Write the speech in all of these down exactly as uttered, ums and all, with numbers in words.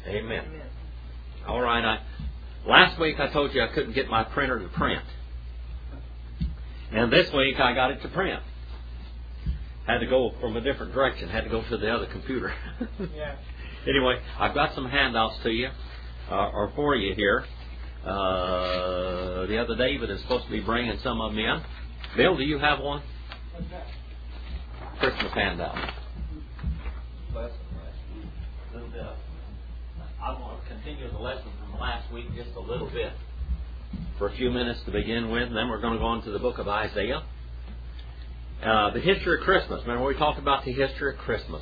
Amen. Amen. All right. I, last week I told you I couldn't get my printer to print. And this week I got it to print. Had to go from a different direction. Had to go to the other computer. Yeah. Anyway, I've got some handouts to you, uh, or for you here. Uh, the other David is supposed to be bringing some of them in. Bill, do you have one? What's that? Christmas handout. Lesson last week. A little bit. I want to continue the lesson from last week just a little bit. For a few minutes to begin with, and then we're going to go on to the book of Isaiah. Uh, the history of Christmas. Remember we talked about the history of Christmas.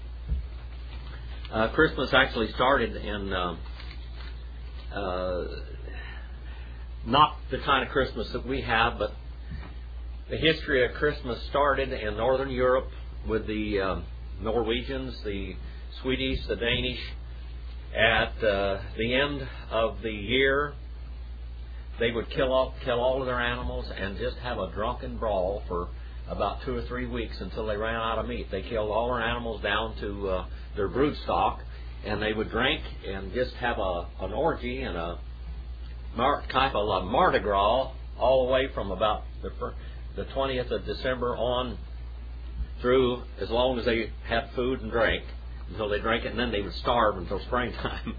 Uh, Christmas actually started in uh, uh, not the kind of Christmas that we have, but the history of Christmas started in Northern Europe with the um, Norwegians, the Swedish, the Danish. At uh, the end of the year, they would kill off, kill all of their animals and just have a drunken brawl for about two or three weeks until they ran out of meat. They killed all their animals down to uh, their brood stock, and they would drink and just have a an orgy and a mar- type of a Mardi Gras all the way from about the the twentieth of December on through as long as they had food and drink until they drank it, and then they would starve until springtime.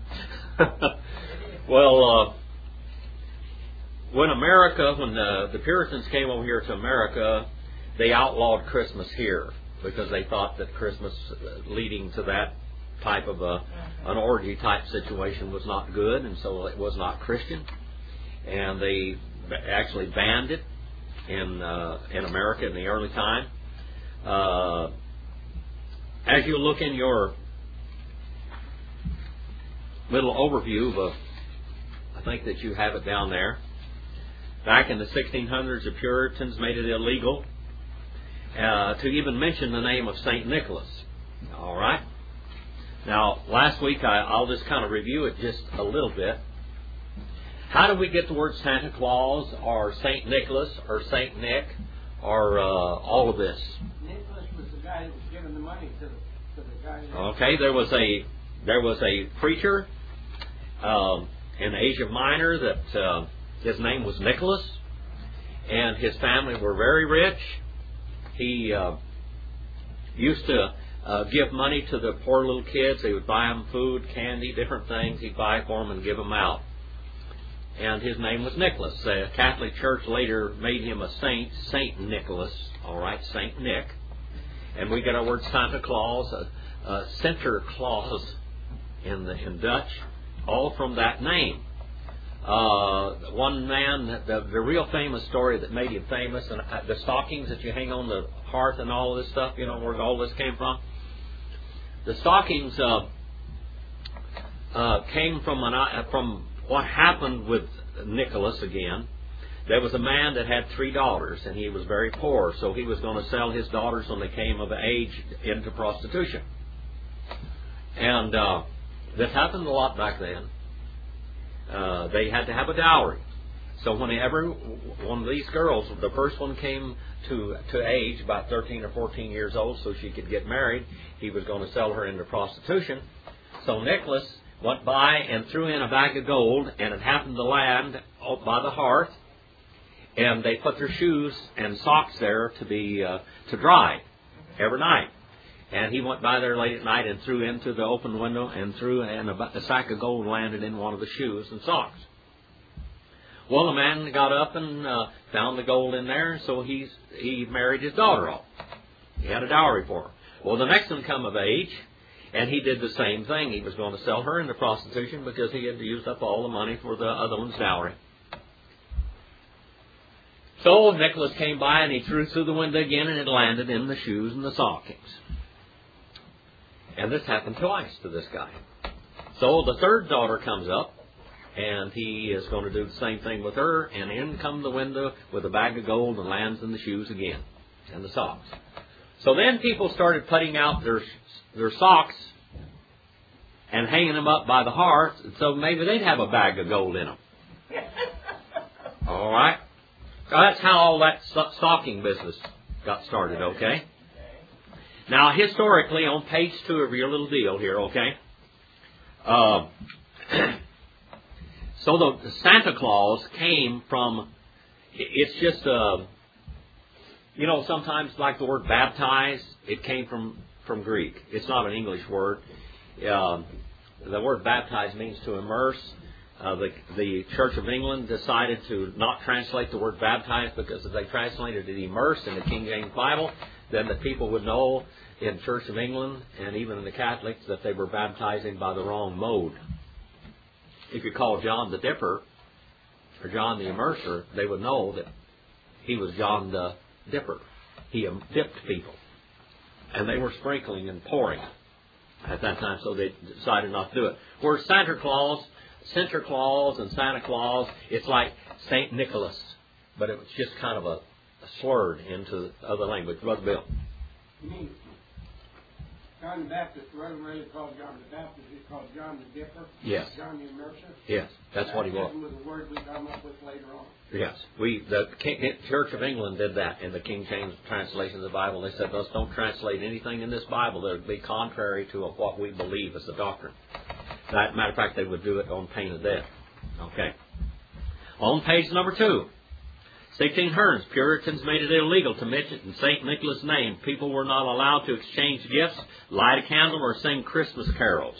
Well. Uh, When America, when the, the Puritans came over here to America, they outlawed Christmas here because they thought that Christmas leading to that type of a, an orgy type situation was not good, and so it was not Christian. And they actually banned it in uh, in America in the early time. Uh, as you look in your little overview of, a, I think that you have it down there. Back in the sixteen hundreds, the Puritans made it illegal uh, to even mention the name of Saint Nicholas. All right? Now, last week, I, I'll just kind of review it just a little bit. How do we get the word Santa Claus, or Saint Nicholas, or Saint Nick, or uh, all of this? Nicholas was the guy that was giving the money to the, to the guy. That okay, there was a there was a preacher um, in Asia Minor that... Uh, His name was Nicholas, and his family were very rich. He uh, used to uh, give money to the poor little kids. They would buy them food, candy, different things. He'd buy for them and give them out. And his name was Nicholas. The Catholic Church later made him a saint, Saint Nicholas, all right, Saint Nick. And we get our word Santa Claus, uh, uh, Sinterklaas in, the, in Dutch, all from that name. Uh, one man, the, the real famous story that made him famous, and the stockings that you hang on the hearth and all this stuff, you know where all this came from? The stockings uh, uh, came from, an, uh, from what happened with Nicholas again. There was a man that had three daughters, and he was very poor, so he was going to sell his daughters when they came of age into prostitution. And uh, this happened a lot back then. Uh, they had to have a dowry. So whenever one of these girls, the first one came to to age, about thirteen or fourteen years old, so she could get married, he was going to sell her into prostitution. So Nicholas went by and threw in a bag of gold, and it happened to land by the hearth, and they put their shoes and socks there to be uh, to dry every night. And he went by there late at night and threw into the open window and threw, and a, a sack of gold landed in one of the shoes and socks. Well, the man got up and uh, found the gold in there, so he's, he married his daughter off. He had a dowry for her. Well, the next one come of age, and he did the same thing. He was going to sell her into prostitution because he had used up all the money for the other one's dowry. So Nicholas came by and he threw through the window again, and it landed in the shoes and the stockings. And this happened twice to this guy. So the third daughter comes up, and he is going to do the same thing with her, and in come the window with a bag of gold and lands in the shoes again, and the socks. So then people started putting out their their socks and hanging them up by the hearth, so maybe they'd have a bag of gold in them. All right? So that's how all that stocking business got started, okay? Now, historically, on page two of your little deal here, okay, Uh, so the Santa Claus came from, it's just, uh, you know, sometimes like the word baptize, it came from, from Greek. It's not an English word. Uh, the word baptize means to immerse. Uh, the, the Church of England decided to not translate the word baptize because if they translated it immerse in the King James Bible, then the people would know in Church of England and even in the Catholics that they were baptizing by the wrong mode. If you call John the Dipper or John the Immerser, they would know that he was John the Dipper. He dipped people. And they were sprinkling and pouring at that time, so they decided not to do it. Whereas Santa Claus, Santa Claus and Santa Claus, it's like Saint Nicholas, but it was just kind of a, a slurred into other language. Brother Bill. You mean John the Baptist wasn't really called John the Baptist, he's called John the Dipper? Yes. John the Immerser? Yes, that's what he was. That was a word we come up with later on. Yes, we the King, Church of England did that in the King James translation of the Bible. They said, "Let's don't translate anything in this Bible that would be contrary to what we believe as the doctrine." That matter of fact, they would do it on pain of death. Okay. On page number two, sixteen hundreds, Puritans made it illegal to mention Saint Nicholas' name. People were not allowed to exchange gifts, light a candle, or sing Christmas carols.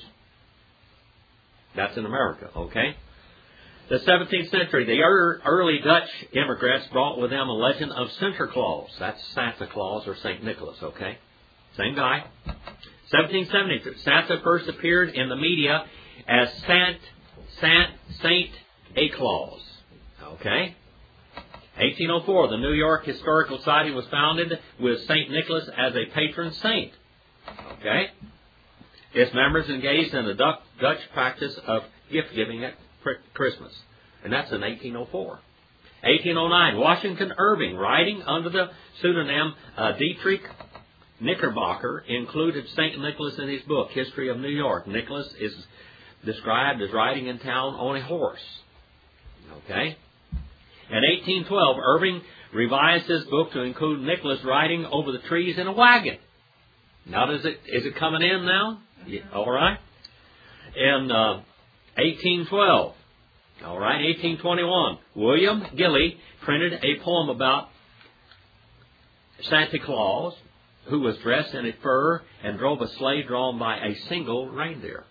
That's in America. Okay. The seventeenth century, the early Dutch immigrants brought with them a legend of Santa Claus. That's Santa Claus or Saint Nicholas, okay? Same guy. seventeen seventy-two, Santa first appeared in the media as Sant, Sant, Saint A Claus, okay? eighteen oh four, the New York Historical Society was founded with Saint Nicholas as a patron saint, okay? Its members engaged in the Dutch practice of gift-giving at Christmas. And that's in eighteen oh four. eighteen oh nine, Washington Irving, writing under the pseudonym uh, Dietrich Knickerbocker, included Saint Nicholas in his book, History of New York. Nicholas is described as riding in town on a horse. Okay? In eighteen twelve, Irving revised his book to include Nicholas riding over the trees in a wagon. Now, does it, is it coming in now? Yeah, all right. In uh, eighteen twelve, all right, eighteen twenty-one, William Gilly printed a poem about Santa Claus, who was dressed in a fur and drove a sleigh drawn by a single reindeer.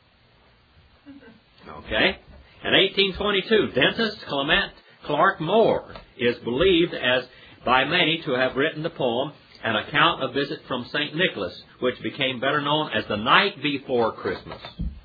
Okay. In eighteen twenty-two, dentist Clement Clark Moore is believed as by many to have written the poem An Account of Visit from Saint Nicholas, which became better known as The Night Before Christmas.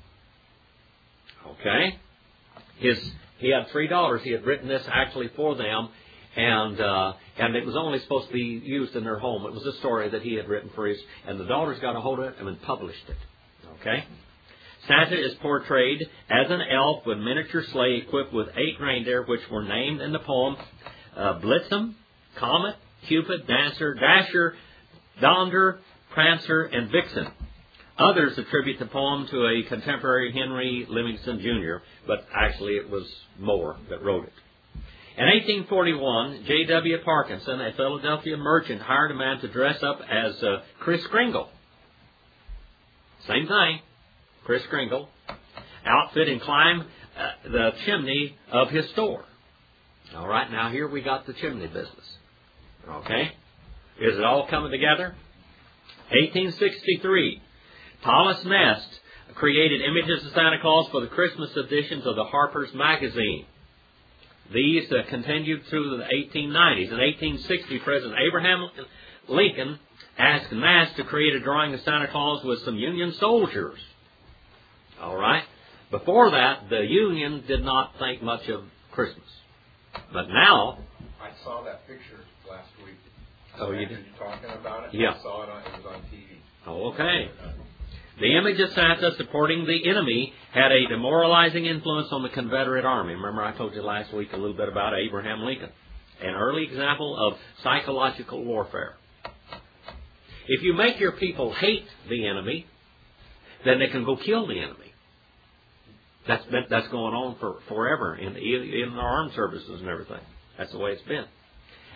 Okay? His he had three daughters. He had written this actually for them, and uh, and it was only supposed to be used in their home. It was a story that he had written for his, and the daughters got a hold of it and published it. Okay? Santa is portrayed as an elf with miniature sleigh equipped with eight reindeer, which were named in the poem uh, Blitzen, Comet, Cupid, Dancer, Dasher, Donder, Prancer, and Vixen. Others attribute the poem to a contemporary Henry Livingston Junior, but actually it was Moore that wrote it. In eighteen forty-one, J W Parkinson, a Philadelphia merchant, hired a man to dress up as uh, Kris Kringle. Same thing, Kris Kringle, outfit and climb uh, the chimney of his store. All right, now here we got the chimney business. Okay? Is it all coming together? eighteen sixty-three, Thomas Nast created images of Santa Claus for the Christmas editions of the Harper's Magazine. These uh, continued through the eighteen nineties. In eighteen sixty, President Abraham Lincoln asked Nast to create a drawing of Santa Claus with some Union soldiers. All right? Before that, the Union did not think much of Christmas. But now... I saw that picture last week. Oh, you did? You talking about it? Yeah. I saw it on, it was on T V. Oh, okay. The image of Santa supporting the enemy had a demoralizing influence on the Confederate Army. Remember I told you last week a little bit about Abraham Lincoln. An early example of psychological warfare. If you make your people hate the enemy, then they can go kill the enemy. That's been, that's going on for forever in, the, in our armed services and everything. That's the way it's been.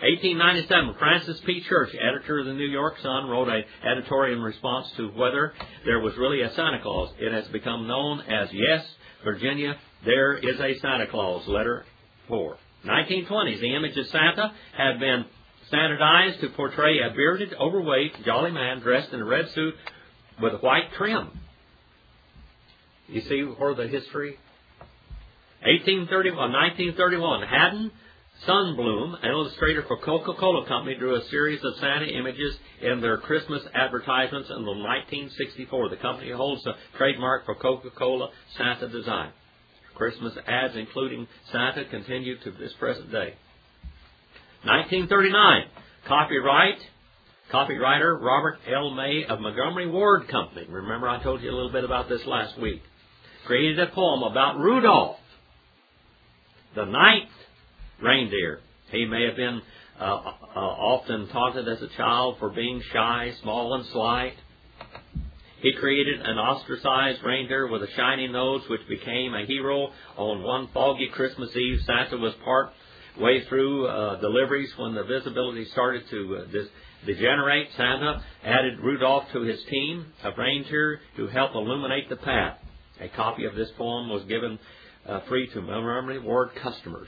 eighteen ninety-seven, Francis P. Church, editor of the New York Sun, wrote an editorial in response to whether there was really a Santa Claus. It has become known as Yes, Virginia, There is a Santa Claus, letter four. nineteen twenties, the image of Santa had been standardized to portray a bearded, overweight, jolly man dressed in a red suit with a white trim. You see where the history? eighteen thirty-one, nineteen thirty-one, Haddon Sundblom, an illustrator for Coca-Cola Company, drew a series of Santa images in their Christmas advertisements until nineteen sixty-four. The company holds the trademark for Coca-Cola Santa design. Christmas ads including Santa continue to this present day. nineteen thirty-nine, copyright, copywriter Robert L. May of Montgomery Ward Company. Remember I told you a little bit about this last week. Created a poem about Rudolph, the ninth reindeer. He may have been uh, uh, often taunted as a child for being shy, small, and slight. He created an ostracized reindeer with a shiny nose, which became a hero on one foggy Christmas Eve. Santa was part way through uh, deliveries when the visibility started to uh, dis- degenerate. Santa added Rudolph to his team of reindeer to help illuminate the path. A copy of this poem was given uh, free to Montgomery Ward customers.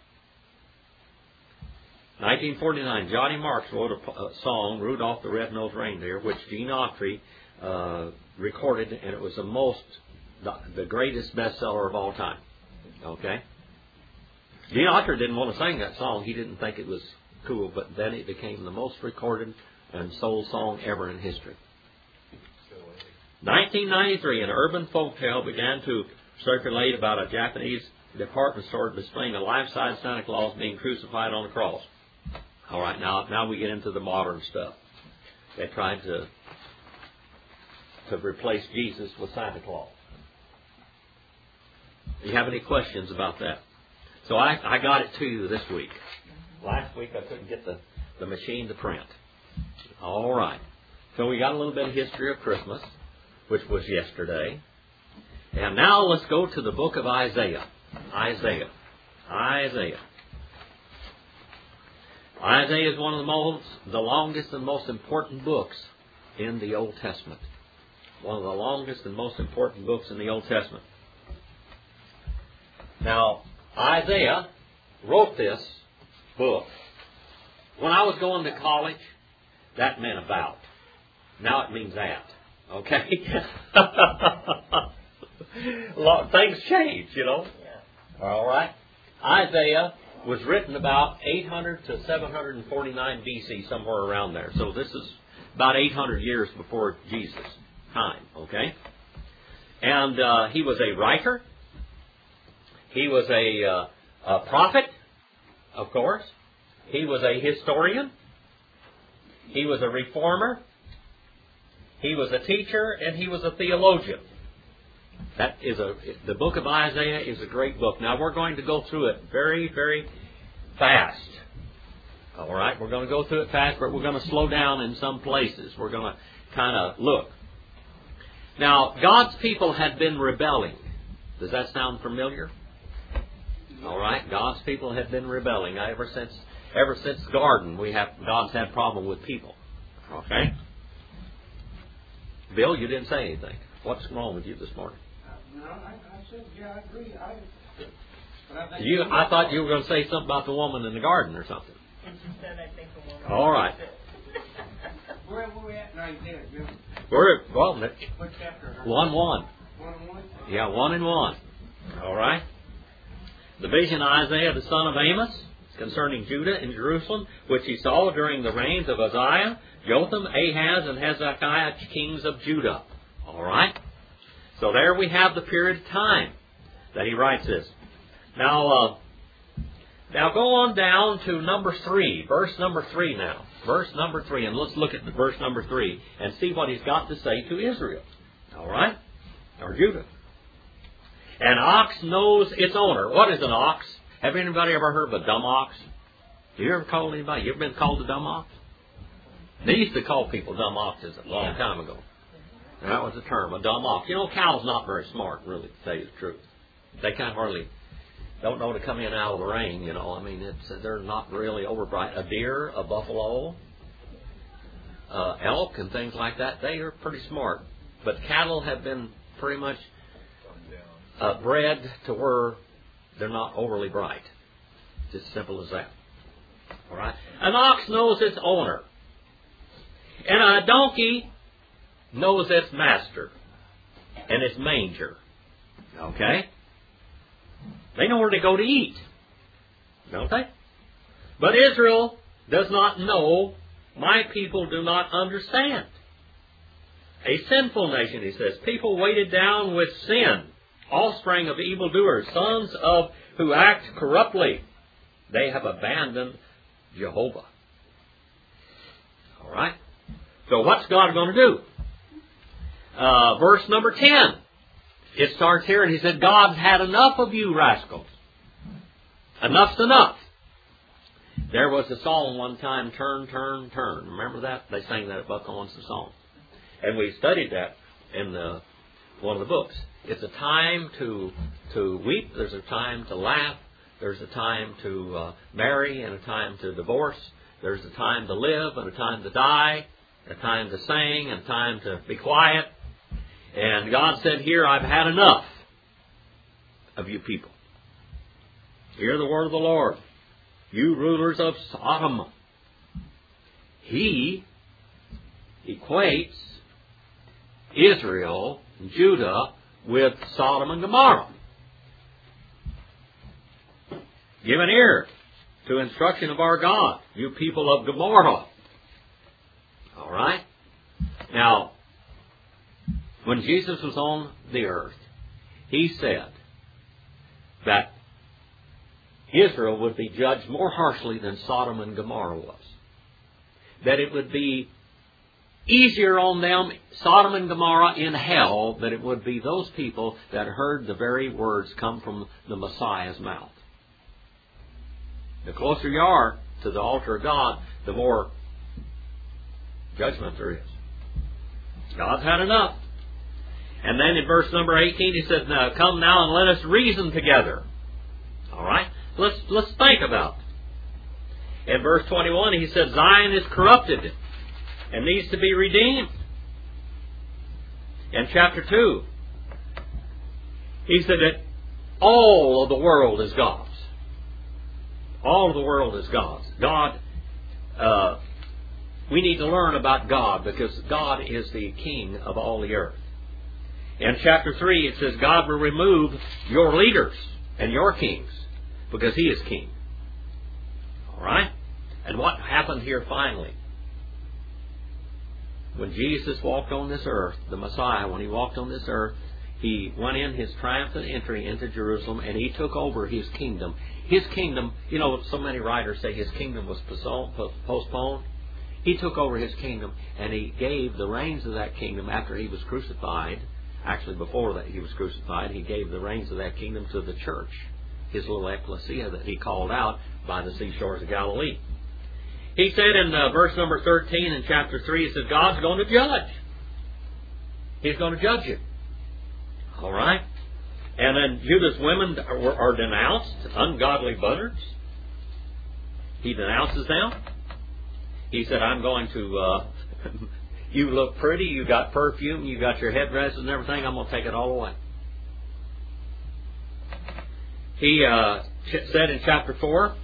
nineteen forty-nine, Johnny Marks wrote a, a song, Rudolph the Red-Nosed Reindeer, which Gene Autry uh, recorded, and it was the most, the, the greatest bestseller of all time. Okay? Gene Autry didn't want to sing that song. He didn't think it was cool, but then it became the most recorded and sold song ever in history. nineteen ninety-three, an urban folk tale began to circulate about a Japanese department store displaying a life-size Santa Claus being crucified on a cross. All right, now now we get into the modern stuff. They tried to to replace Jesus with Santa Claus. Do you have any questions about that? So I, I got it to you this week. Last week I couldn't get the, the machine to print. All right. So we got a little bit of history of Christmas, which was yesterday. And now let's go to the book of Isaiah. Isaiah. Isaiah. Isaiah is one of the most, the longest and most important books in the Old Testament. One of the longest and most important books in the Old Testament. Now, Isaiah wrote this book. When I was going to college, that meant about. Now it means that. Okay? Things change, you know. All right. Isaiah was written about eight hundred to seven hundred forty-nine B C, somewhere around there. So this is about eight hundred years before Jesus' time. Okay? And uh, he was a writer. He was a, uh, a prophet, of course. He was a historian. He was a reformer. He was a teacher, and he was a theologian. That is a the book of Isaiah is a great book. Now we're going to go through it very, very fast. All right, we're going to go through it fast, but we're going to slow down in some places. We're going to kind of look. Now, God's people had been rebelling. Does that sound familiar? All right, God's people had been rebelling ever since ever since garden. We have God's had problem with people. Okay, Bill, you didn't say anything. What's wrong with you this morning? Uh, no, I, I said yeah, I agree. I, but I, think You, I thought you were going to say something about the woman in the garden or something. Instead, I think the woman. All right. where were we at? Nine ten. Bill? We're well, What chapter? one one. One and one. Yeah, one and one. All right. The vision of Isaiah the son of Amos concerning Judah and Jerusalem, which he saw during the reigns of Uzziah, Jotham, Ahaz, and Hezekiah, kings of Judah. All right. So there we have the period of time that he writes this. Now, uh, now go on down to number three, verse number three now. Verse number three, and let's look at the verse number three and see what he's got to say to Israel. All right? Or Judah. An ox knows its owner. What is an ox? Have anybody ever heard of a dumb ox? You ever called anybody? You ever been called a dumb ox? They used to call people dumb oxes a long time ago. That was the term, a dumb ox. You know, cows not very smart, really, to tell you the truth. They can't hardly don't know to come in out of the rain, you know. I mean, it's they're not really over bright. A deer, a buffalo, uh, elk, and things like that, they are pretty smart. But cattle have been pretty much uh, bred to where they're not overly bright. Just simple as that. All right. An ox knows its owner, and a donkey knows its master and its manger. Okay. They know where to go to eat, don't they? But Israel does not know. My people do not understand. A sinful nation, he says. People weighted down with sin, offspring of evildoers, sons of who act corruptly. They have abandoned Jehovah. All right. So what's God going to do? Uh, verse number ten. It starts here, and he said, God's had enough of you rascals. Enough's enough. There was a song one time, Turn, Turn, Turn. Remember that? They sang that at Buck Owens' song. And we studied that in the, one of the books. It's a time to to weep. There's a time to laugh. There's a time to uh, marry and a time to divorce. There's a time to live and a time to die. A time to sing and a time to be quiet. And God said here, I've had enough of you people. Hear the word of the Lord. You rulers of Sodom. He equates Israel, Judah, with Sodom and Gomorrah. Give an ear to instruction of our God, you people of Gomorrah. All right? Now, when Jesus was on the earth, he said that Israel would be judged more harshly than Sodom and Gomorrah was. That it would be easier on them, Sodom and Gomorrah, in hell, than it would be those people that heard the very words come from the Messiah's mouth. The closer you are to the altar of God, the more judgment there is. God's had enough. And then in verse number eighteen, he said, now, come now and let us reason together. All right? Let's, let's think about it. In verse twenty-one, he said, Zion is corrupted and needs to be redeemed. In chapter two, he said that all of the world is God's. All of the world is God's. God, uh, we need to learn about God because God is the King of all the earth. In chapter three, it says, God will remove your leaders and your kings because He is King. All right? And what happened here finally? When Jesus walked on this earth, the Messiah, when He walked on this earth, He went in His triumphant entry into Jerusalem and He took over His kingdom. His kingdom, you know, so many writers say His kingdom was postponed. He took over His kingdom and He gave the reins of that kingdom after He was crucified. Actually, before that He was crucified, He gave the reins of that kingdom to the church, His little ecclesia that He called out by the seashores of Galilee. He said in uh, verse number thirteen in chapter three, He said, God's going to judge. He's going to judge you. All right? And then Judah's women are, are denounced, ungodly buzzards. He denounces them. He said, I'm going to... Uh, You look pretty, you got perfume, you got your headdresses and everything, I'm going to take it all away. He uh, said in chapter four,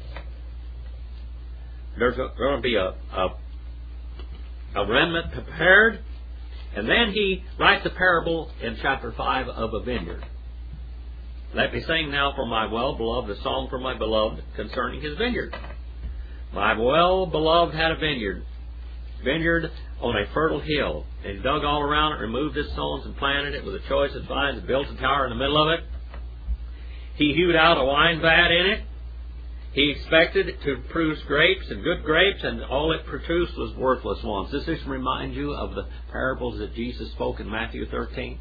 there's going to be a, a, a remnant prepared. And then he writes a parable in chapter five of a vineyard. Let me sing now for my well-beloved, a song for my beloved concerning his vineyard. My well-beloved had a vineyard. Vineyard on a fertile hill. And he dug all around it, removed its stones, and planted it with a choice of vines, and built a tower in the middle of it. He hewed out a wine vat in it. He expected it to produce grapes, and good grapes, and all it produced was worthless ones. Does this remind you of the parables that Jesus spoke in Matthew thirteen?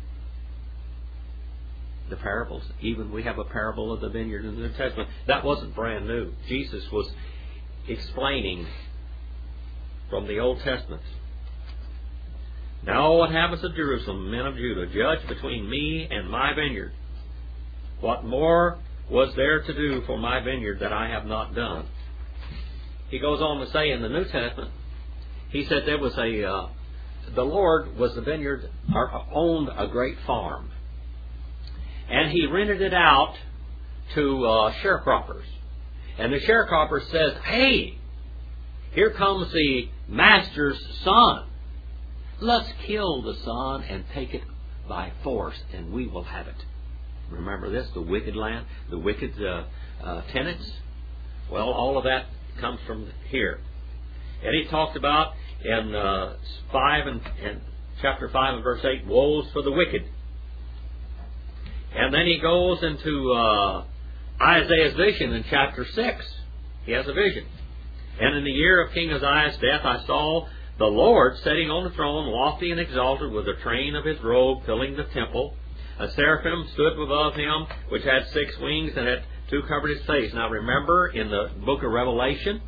The parables. Even we have a parable of the vineyard in the New Testament. That wasn't brand new. Jesus was explaining from the Old Testament. Now what happens at Jerusalem, men of Judah, judge between me and my vineyard. What more was there to do for my vineyard that I have not done? He goes on to say in the New Testament, he said there was a, uh, the Lord was the vineyard, or owned a great farm. And He rented it out to uh, sharecroppers. And the sharecropper says, hey, here comes the master's son. Let's kill the son and take it by force, and we will have it. Remember this, the wicked land, the wicked uh, uh, tenants? Well, all of that comes from here. And he talked about in uh, five and, and chapter five and verse eight, woes for the wicked. And then he goes into uh, Isaiah's vision in chapter six. He has a vision. And in the year of King Uzziah's death, I saw the Lord sitting on the throne, lofty and exalted, with the train of His robe filling the temple. A seraphim stood above Him, which had six wings and had two covered His face. Now remember, in the book of Revelation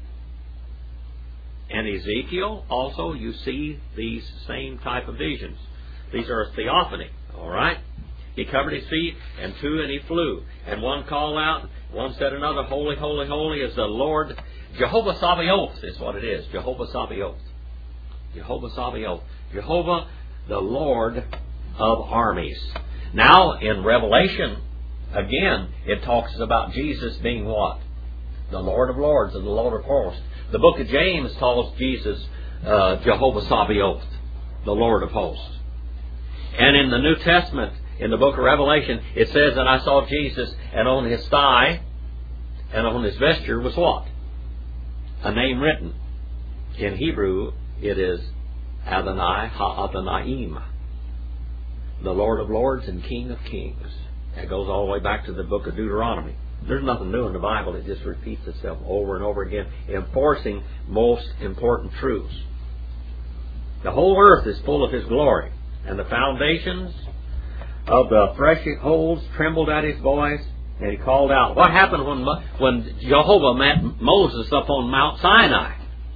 and Ezekiel, also you see these same type of visions. These are a theophany, all right? He covered His feet, and two, and He flew. And one called out, one said another, holy, holy, holy is the Lord. Jehovah Sabaoth is what it is. Jehovah Sabaoth. Jehovah Sabaoth. Jehovah, the Lord of armies. Now, in Revelation, again, it talks about Jesus being what? The Lord of lords and the Lord of hosts. The book of James calls Jesus uh, Jehovah Sabaoth, the Lord of hosts. And in the New Testament, in the book of Revelation, it says, and I saw Jesus, and on His thigh and on His vesture was what? A name written. In Hebrew, it is Adonai Ha-Adonaiim, the Lord of lords and King of kings. That goes all the way back to the book of Deuteronomy. There's nothing new in the Bible. It just repeats itself over and over again, enforcing most important truths. The whole earth is full of His glory, and the foundations of the thresholds trembled at His voice, and He called out. What happened when, when Jehovah met Moses up on Mount Sinai?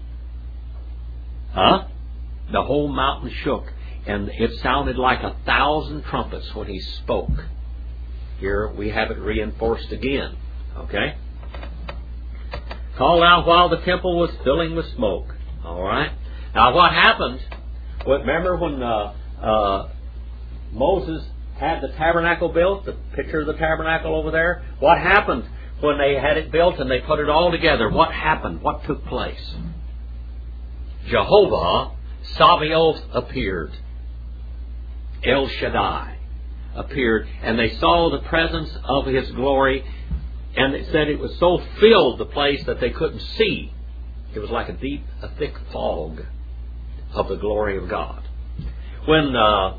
Huh? The whole mountain shook, and it sounded like a thousand trumpets when He spoke. Here we have it reinforced again. Okay? Called out while the temple was filling with smoke. All right? Now what happened? Remember when uh, uh, Moses had the tabernacle built, the picture of the tabernacle over there? What happened when they had it built and they put it all together? What happened? What took place? Jehovah Sabaoth appeared. El Shaddai appeared, and they saw the presence of His glory, and it said it was so filled the place that they couldn't see. It was like a deep, a thick fog of the glory of God. When uh,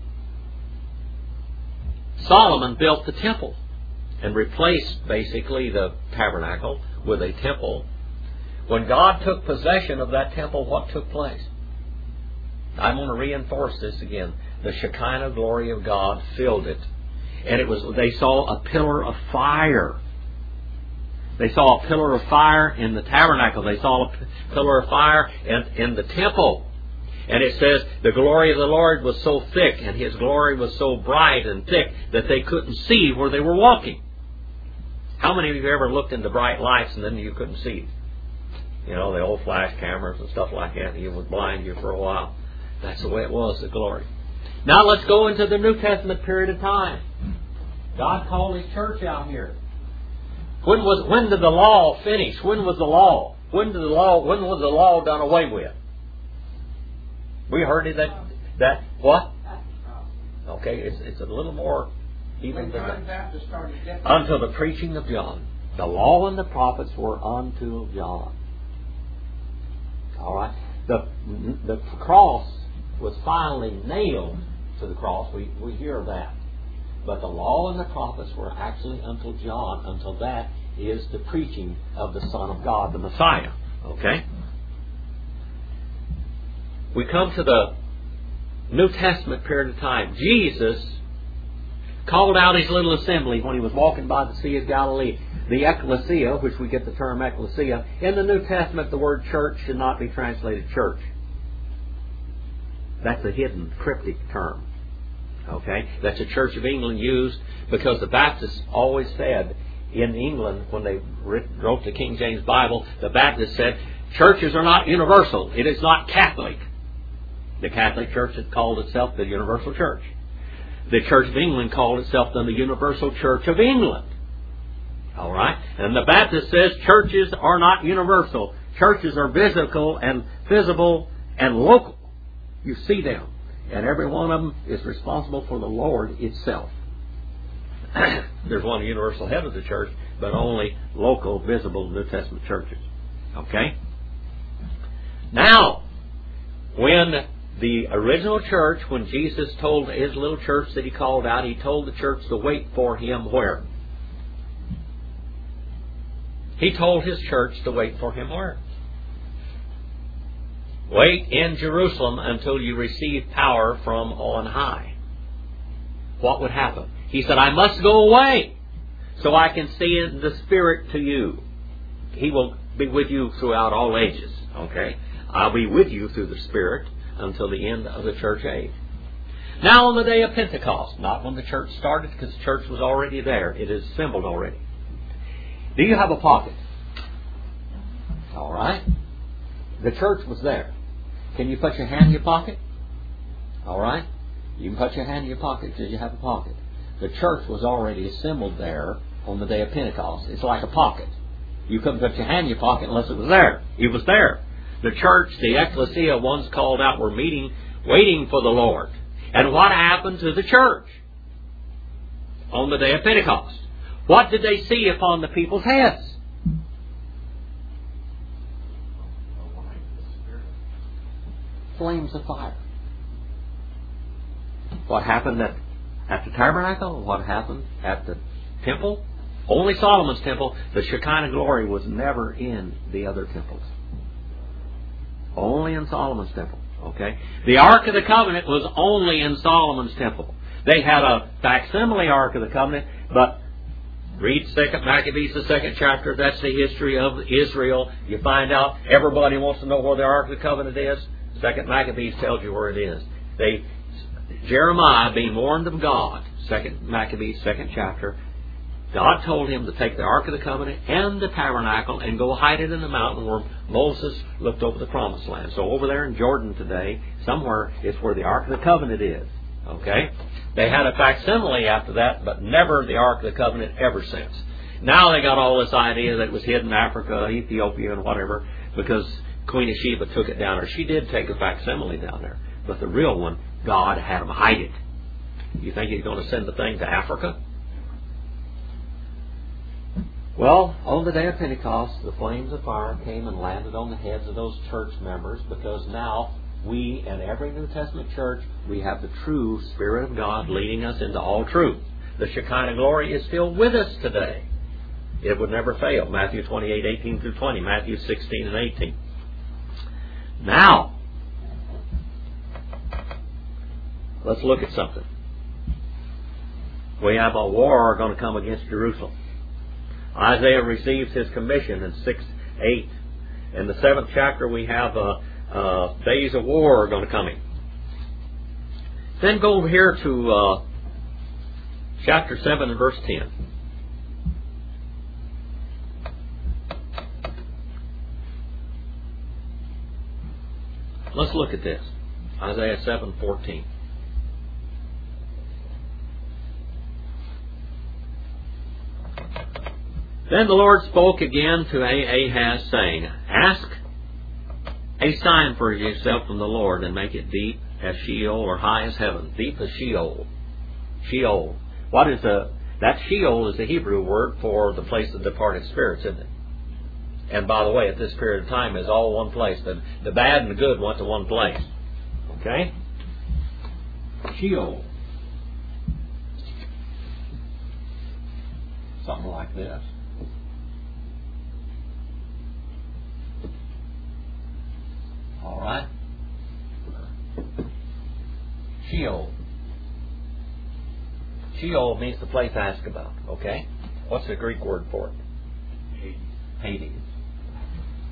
Solomon built the temple and replaced basically the tabernacle with a temple, when God took possession of that temple, what took place? I'm going to reinforce this again. The Shekinah glory of God filled it. And it was, they saw a pillar of fire. They saw a pillar of fire in the tabernacle. They saw a pillar of fire in, in the temple. And it says the glory of the Lord was so thick and His glory was so bright and thick that they couldn't see where they were walking. How many of you ever looked into bright lights and then you couldn't see? You know, the old flash cameras and stuff like that. It would blind you for a while. That's the way it was, the glory. Now let's go into the New Testament period of time. God called His church out here. When was when did the law finish? When was the law? When did the law? When was the law done away with? We heard it that that what? Okay, it's it's a little more even than that. Until the preaching of John, the law and the prophets were until John. All right, the the cross was finally nailed to the cross. We we hear that. But the law and the prophets were actually until John. Until that is the preaching of the Son of God, the Messiah. Okay? We come to the New Testament period of time. Jesus called out His little assembly when He was walking by the Sea of Galilee. The ecclesia, which we get the term ecclesia. In the New Testament, the word church should not be translated church. That's a hidden, cryptic term. Okay? That the Church of England used, because the Baptists always said in England, when they wrote the King James Bible, the Baptists said, churches are not universal. It is not Catholic. The Catholic Church had called itself the Universal Church. The Church of England called itself the Universal Church of England. All right? And the Baptist says churches are not universal. Churches are physical and visible and local. You see them. And every one of them is responsible for the Lord itself. There's one universal head of the church, but only local, visible New Testament churches. Okay? Now, when the original church, when Jesus told his little church that he called out, he told the church to wait for him where? He told his church to wait for him where? Wait in Jerusalem until you receive power from on high. What would happen? He said, I must go away so I can send the Spirit to you. He will be with you throughout all ages. Okay? I'll be with you through the Spirit until the end of the church age. Now on the day of Pentecost, not when the church started, because the church was already there. It is assembled already. Do you have a pocket? All right. The church was there. Can you put your hand in your pocket? All right. You can put your hand in your pocket because you have a pocket. The church was already assembled there on the day of Pentecost. It's like a pocket. You couldn't put your hand in your pocket unless it was there. It was there. The church, the ecclesia, ones called out, were meeting, waiting for the Lord. And what happened to the church on the day of Pentecost? What did they see upon the people's heads? Flames of fire. What happened at, at the tabernacle? What happened at the temple? Only Solomon's temple. The Shekinah glory was never in the other temples. Only in Solomon's temple. Okay? The Ark of the Covenant was only in Solomon's temple. They had a facsimile Ark of the Covenant, but read Second Maccabees, the second chapter. That's the history of Israel. You find out everybody wants to know where the Ark of the Covenant is. Second Maccabees tells you where it is. They, Jeremiah, being warned of God, Second Maccabees, second chapter, God told him to take the Ark of the Covenant and the tabernacle and go hide it in the mountain where Moses looked over the Promised Land. So over there in Jordan today, somewhere is where the Ark of the Covenant is. Okay? They had a facsimile after that, but never the Ark of the Covenant ever since. Now they got all this idea that it was hidden in Africa, Ethiopia, and whatever, because Queen of Sheba took it down there. She did take a facsimile down there. But the real one, God had them hide it. You think He's going to send the thing to Africa? Well, on the day of Pentecost, the flames of fire came and landed on the heads of those church members, because now we, and every New Testament church, we have the true Spirit of God leading us into all truth. The Shekinah glory is still with us today. It would never fail. Matthew twenty-eight, eighteen through twenty. Matthew sixteen and eighteen. Now, let's look at something. We have a war going to come against Jerusalem. Isaiah receives his commission in six eight. In the seventh chapter, we have uh, uh, days of war are going to come in. Then go over here to uh, chapter seven and verse ten. Let's look at this. Isaiah seven fourteen. Then the Lord spoke again to Ahaz, saying, Ask a sign for yourself from the Lord, and make it deep as Sheol, or high as heaven. Deep as Sheol. Sheol. What is the... That Sheol is the Hebrew word for the place of departed spirits, isn't it? And by the way, at this period of time, is all one place. The, the bad and the good went to one place. Okay? Sheol. Something like this. All right? Sheol. Sheol means the place asked about. Okay? What's the Greek word for it? Hades. Hades.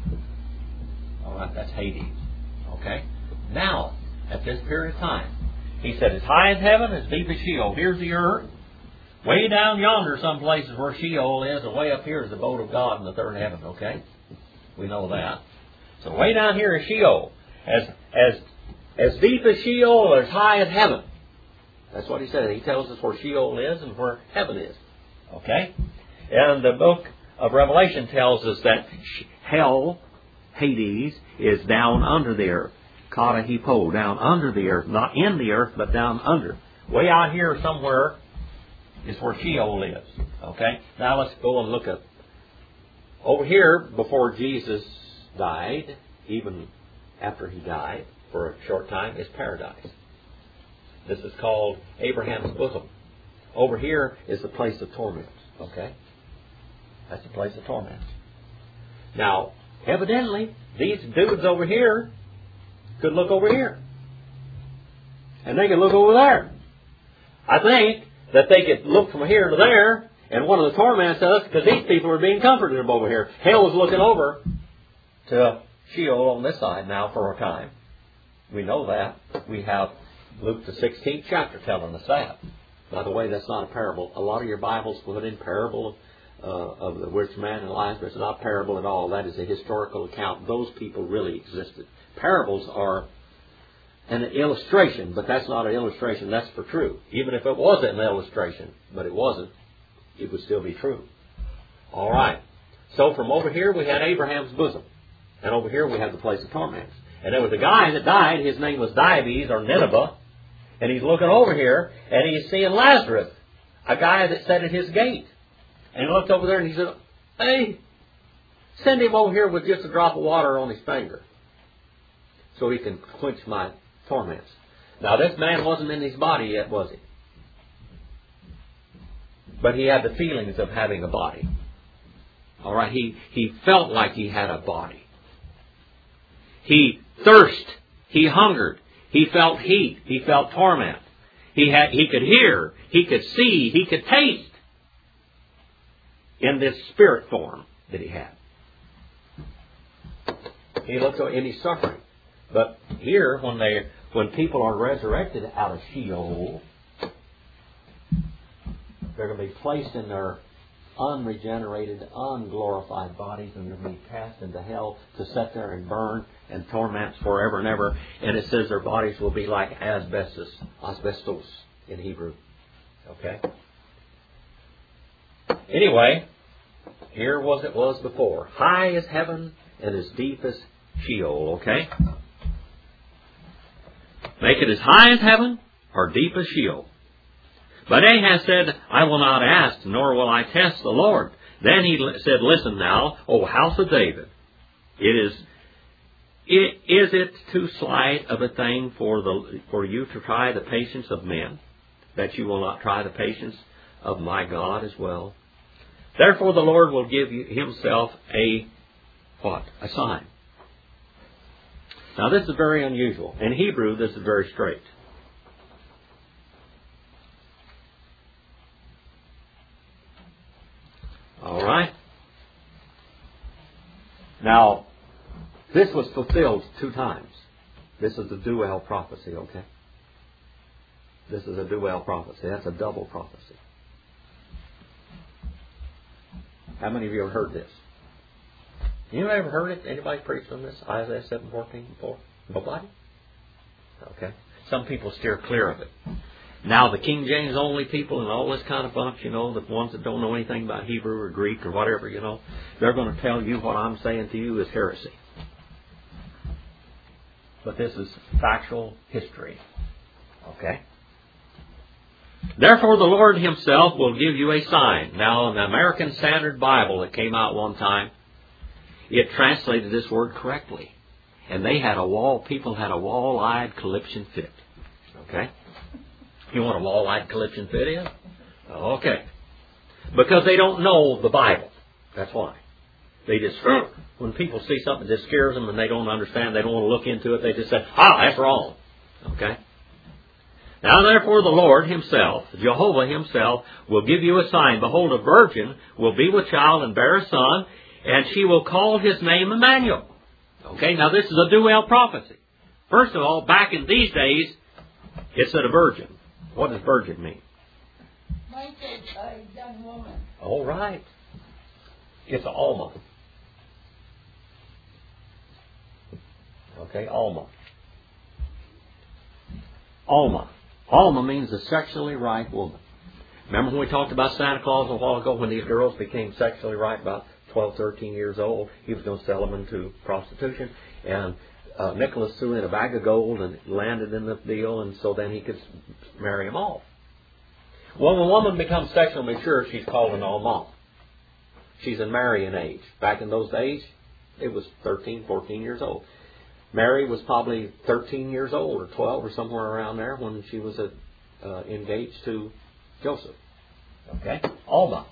All right, that's Hades. Okay? Now, at this period of time, He said, as high as heaven, as deep as Sheol. Here's the earth. Way down yonder, some places where Sheol is, and way up here is the abode of God in the third heaven, okay? We know that. So way down here is Sheol. As, as, as deep as Sheol, or as high as heaven. That's what he said. He tells us where Sheol is and where heaven is. Okay? And the book of Revelation tells us that hell, Hades, is down under the earth. Kata Hipo, down under the earth. Not in the earth, but down under. Way out here somewhere is where Sheol is. Okay? Now let's go and look at... Over here, before Jesus died, even after he died for a short time, is paradise. This is called Abraham's bosom. Over here is the place of torment. Okay? That's the place of torment. Now, evidently, these dudes over here could look over here. And they could look over there. I think that they could look from here to there, and one of the torments us, because these people are being comforted over here. Hell is looking over to Sheol on this side now for a time. We know that. We have Luke the sixteenth chapter telling us that. By the way, that's not a parable. A lot of your Bibles put in parable uh, of the rich man and Lazarus. It's not a parable at all. That is a historical account. Those people really existed. Parables are an illustration, but that's not an illustration. That's for true. Even if it was an illustration, but it wasn't, it would still be true. All right. So from over here we had Abraham's bosom. And over here we have the place of torments. And there was a guy that died. His name was Dives or Nineveh. And he's looking over here and he's seeing Lazarus, a guy that sat at his gate. And he looked over there and he said, hey, send him over here with just a drop of water on his finger so he can quench my torments. Now this man wasn't in his body yet, was he? But he had the feelings of having a body. All right, he, he felt like he had a body. He thirsted. He hungered. He felt heat. He felt torment. He had. He could hear. He could see. He could taste. In this spirit form that he had. He looked in his suffering. But here, when they, when people are resurrected out of Sheol, they're going to be placed in their unregenerated, unglorified bodies, and they're going to be cast into hell to sit there and burn and torment forever and ever. And it says their bodies will be like asbestos, asbestos in Hebrew. Okay? Anyway, here was it was before. High as heaven and as deep as Sheol. Okay? Make it as high as heaven or deep as Sheol. But Ahaz said, I will not ask, nor will I test the Lord. Then he said, listen now, O house of David, it is, it, is it too slight of a thing for the for you to try the patience of men, that you will not try the patience of my God as well? Therefore the Lord will give you himself a, what? A sign. Now this is very unusual. In Hebrew, this is very straight. All right. Now, this was fulfilled two times. This is the Duel prophecy, okay? This is a Duel prophecy. That's a double prophecy. How many of you have heard this? You ever heard it? Anybody preached on this? Isaiah seven fourteen before? Nobody? Okay. Some people steer clear of it. Now, the King James only people and all this kind of bunch, you know, the ones that don't know anything about Hebrew or Greek or whatever, you know, they're going to tell you what I'm saying to you is heresy. But this is factual history. Okay? Therefore, the Lord himself will give you a sign. Now, in the American Standard Bible that came out one time, it translated this word correctly. And they had a wall, people had a wall-eyed conniption fit. Okay? You want a wall-eyed conniption fit in? Okay. Because they don't know the Bible. That's why. They just, when people see something that scares them and they don't understand, they don't want to look into it, they just say, ah, that's wrong. Okay? Now therefore the Lord himself, Jehovah himself, will give you a sign. Behold, a virgin will be with child and bear a son, and she will call his name Emmanuel. Okay, now this is a Duel prophecy. First of all, back in these days, It said a virgin. What does virgin mean? Mine said a young woman. All right. It's Alma. Okay, Alma. Alma. Alma means a sexually right woman. Remember when we talked about Santa Claus a while ago when these girls became sexually right about twelve, thirteen years old? He was going to sell them into prostitution. And uh, Nicholas threw in a bag of gold and landed in the deal, and so then he could marry them all. Well, when a woman becomes sexually mature, she's called an Alma. She's in marrying age. Back in those days, it was thirteen, fourteen years old. Mary was probably thirteen years old or twelve or somewhere around there when she was uh, uh, engaged to Joseph. Okay? Alma.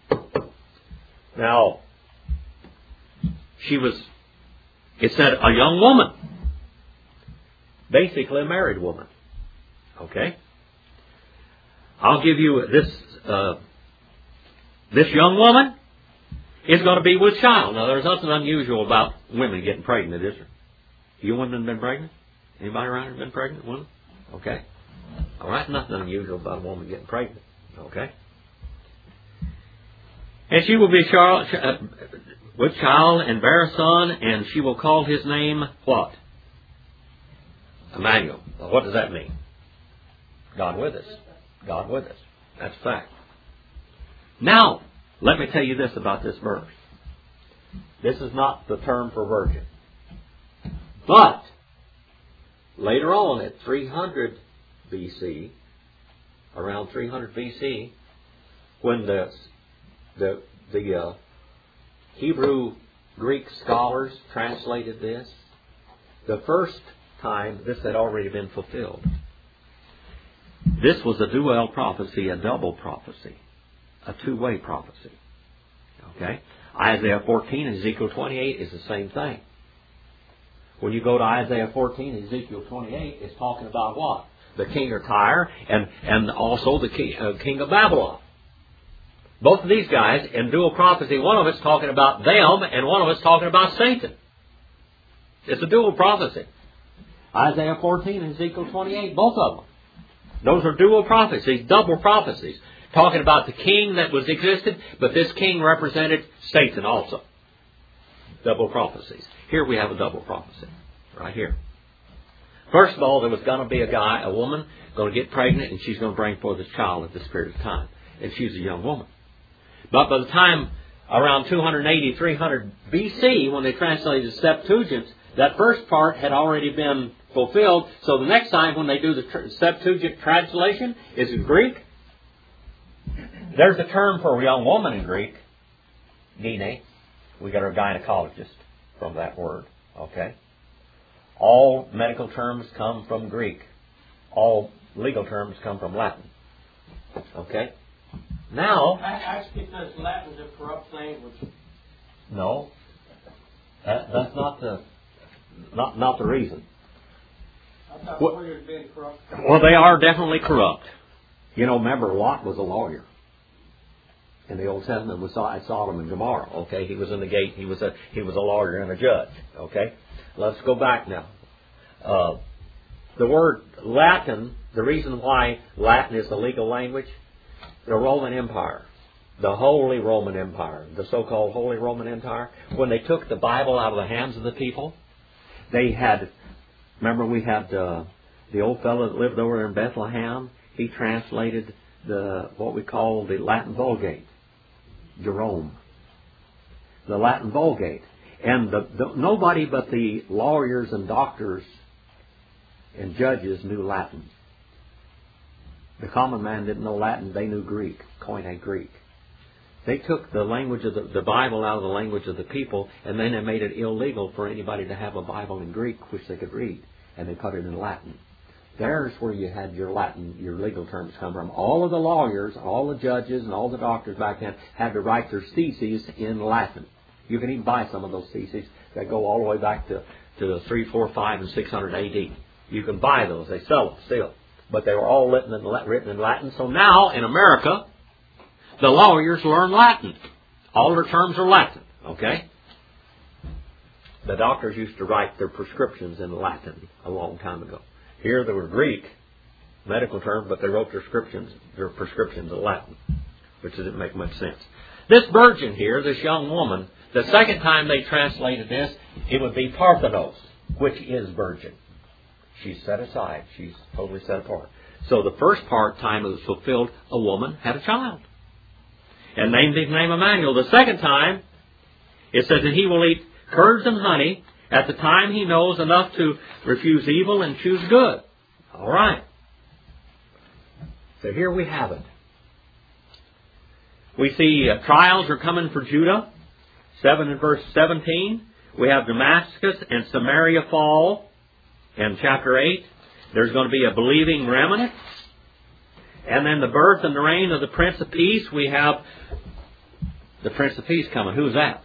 Now, she was, it said a young woman. Basically a married woman. Okay? I'll give you this, uh, this young woman is going to be with child. Now, there's nothing unusual about women getting pregnant, is there? You women have been pregnant? Anybody around here been pregnant? Women? Okay. All right, nothing unusual about a woman getting pregnant. Okay. And she will be child, uh, with child and bear a son, and she will call his name what? Emmanuel. Well, what does that mean? God with us. God with us. That's a fact. Now, let me tell you this about this verse. This is not the term for virgin. But, later on at three hundred B C, around three hundred B C, when the the the uh, Hebrew Greek scholars translated this, the first time this had already been fulfilled. This was a dual prophecy, a double prophecy, a two-way prophecy. Okay? Isaiah fourteen and Ezekiel twenty-eight is the same thing. When you go to Isaiah fourteen and Ezekiel twenty-eight, it's talking about what? The king of Tyre and, and also the king, uh, king of Babylon. Both of these guys in dual prophecy, one of it's talking about them and one of it's talking about Satan. It's a dual prophecy. Isaiah fourteen and Ezekiel twenty-eight, both of them. Those are dual prophecies, double prophecies, talking about the king that was existed, but this king represented Satan also. Double prophecies. Here we have a double prophecy, right here. First of all, there was going to be a guy, a woman, going to get pregnant, and she's going to bring forth a child at this period of time. And she's a young woman. But by the time around two eighty, three hundred B C, when they translated the Septuagint, that first part had already been fulfilled. So the next time when they do the Septuagint translation is in Greek. There's a term for a young woman in Greek, gine. We got our gynecologist from that word. Okay? All medical terms come from Greek. All legal terms come from Latin. Okay? Now... I, I speak because Latin's a corrupt language. No. That, that's not the not not the reason. I thought Well- lawyers been corrupt. Well, they are definitely corrupt. You know, remember, Lot was a lawyer. In the Old Testament, we saw at Sodom and Gomorrah. Okay, he was in the gate. He was a he was a lawyer and a judge. Okay, let's go back now. Uh, the word Latin. The reason why Latin is the legal language, the Roman Empire, the Holy Roman Empire, the so-called Holy Roman Empire. When they took the Bible out of the hands of the people, they had. Remember, we had uh, the old fellow that lived over in Bethlehem. He translated the what we call the Latin Vulgate. Jerome, the Latin Vulgate, and the, the, nobody but the lawyers and doctors and judges knew Latin. The common man didn't know Latin; they knew Greek, Koine Greek. They took the language of the, the Bible out of the language of the people, and then they made it illegal for anybody to have a Bible in Greek which they could read, and they put it in Latin. There's where you had your Latin, your legal terms come from. All of the lawyers, all the judges, and all the doctors back then had to write their theses in Latin. You can even buy some of those theses that go all the way back to, to three, four, five, and six hundred A D. You can buy those. They sell them still. But they were all written in, written in Latin. So now, in America, the lawyers learn Latin. All their terms are Latin. Okay? The doctors used to write their prescriptions in Latin a long time ago. Here they were Greek, medical term, but they wrote their prescriptions, their prescriptions in Latin, which didn't make much sense. This virgin here, this young woman, the second time they translated this, it would be Parthenos, which is virgin. She's set aside. She's totally set apart. So the first part, time it was fulfilled, a woman had a child. And named his name Emmanuel. The second time, it says that he will eat curds and honey at the time he knows enough to refuse evil and choose good. All right. So here we have it. We see uh, trials are coming for Judah. seven and verse seventeen. We have Damascus and Samaria fall. In chapter eight, there's going to be a believing remnant. And then the birth and the reign of the Prince of Peace. We have the Prince of Peace coming. Who's that?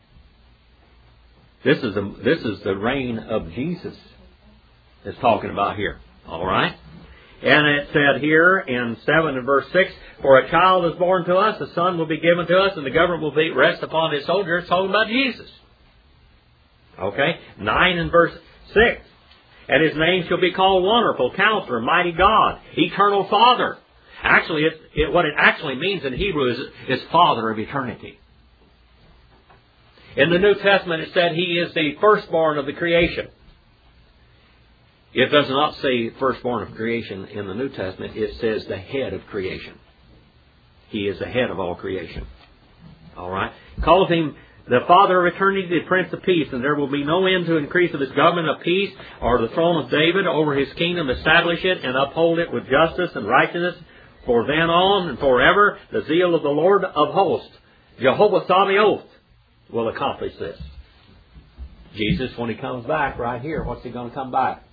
This is the, this is the reign of Jesus it's talking about here. All right? And it said here in seven and verse six, for a child is born to us, a son will be given to us, and the government will be rest upon his shoulders. It's talking about Jesus. Okay? nine and verse six. And his name shall be called Wonderful, Counselor, Mighty God, Eternal Father. Actually, it, it, what it actually means in Hebrew is, is Father of eternity. In the New Testament it said he is the firstborn of the creation. It does not say firstborn of creation in the New Testament. It says the head of creation. He is the head of all creation. All right? Calls him the Father of eternity, the Prince of Peace, and there will be no end to increase of his government of peace or the throne of David over his kingdom, establish it and uphold it with justice and righteousness for then on and forever. The zeal of the Lord of hosts, Jehovah Sabaoth, will accomplish this. Jesus, when he comes back right here, what's he going to come back?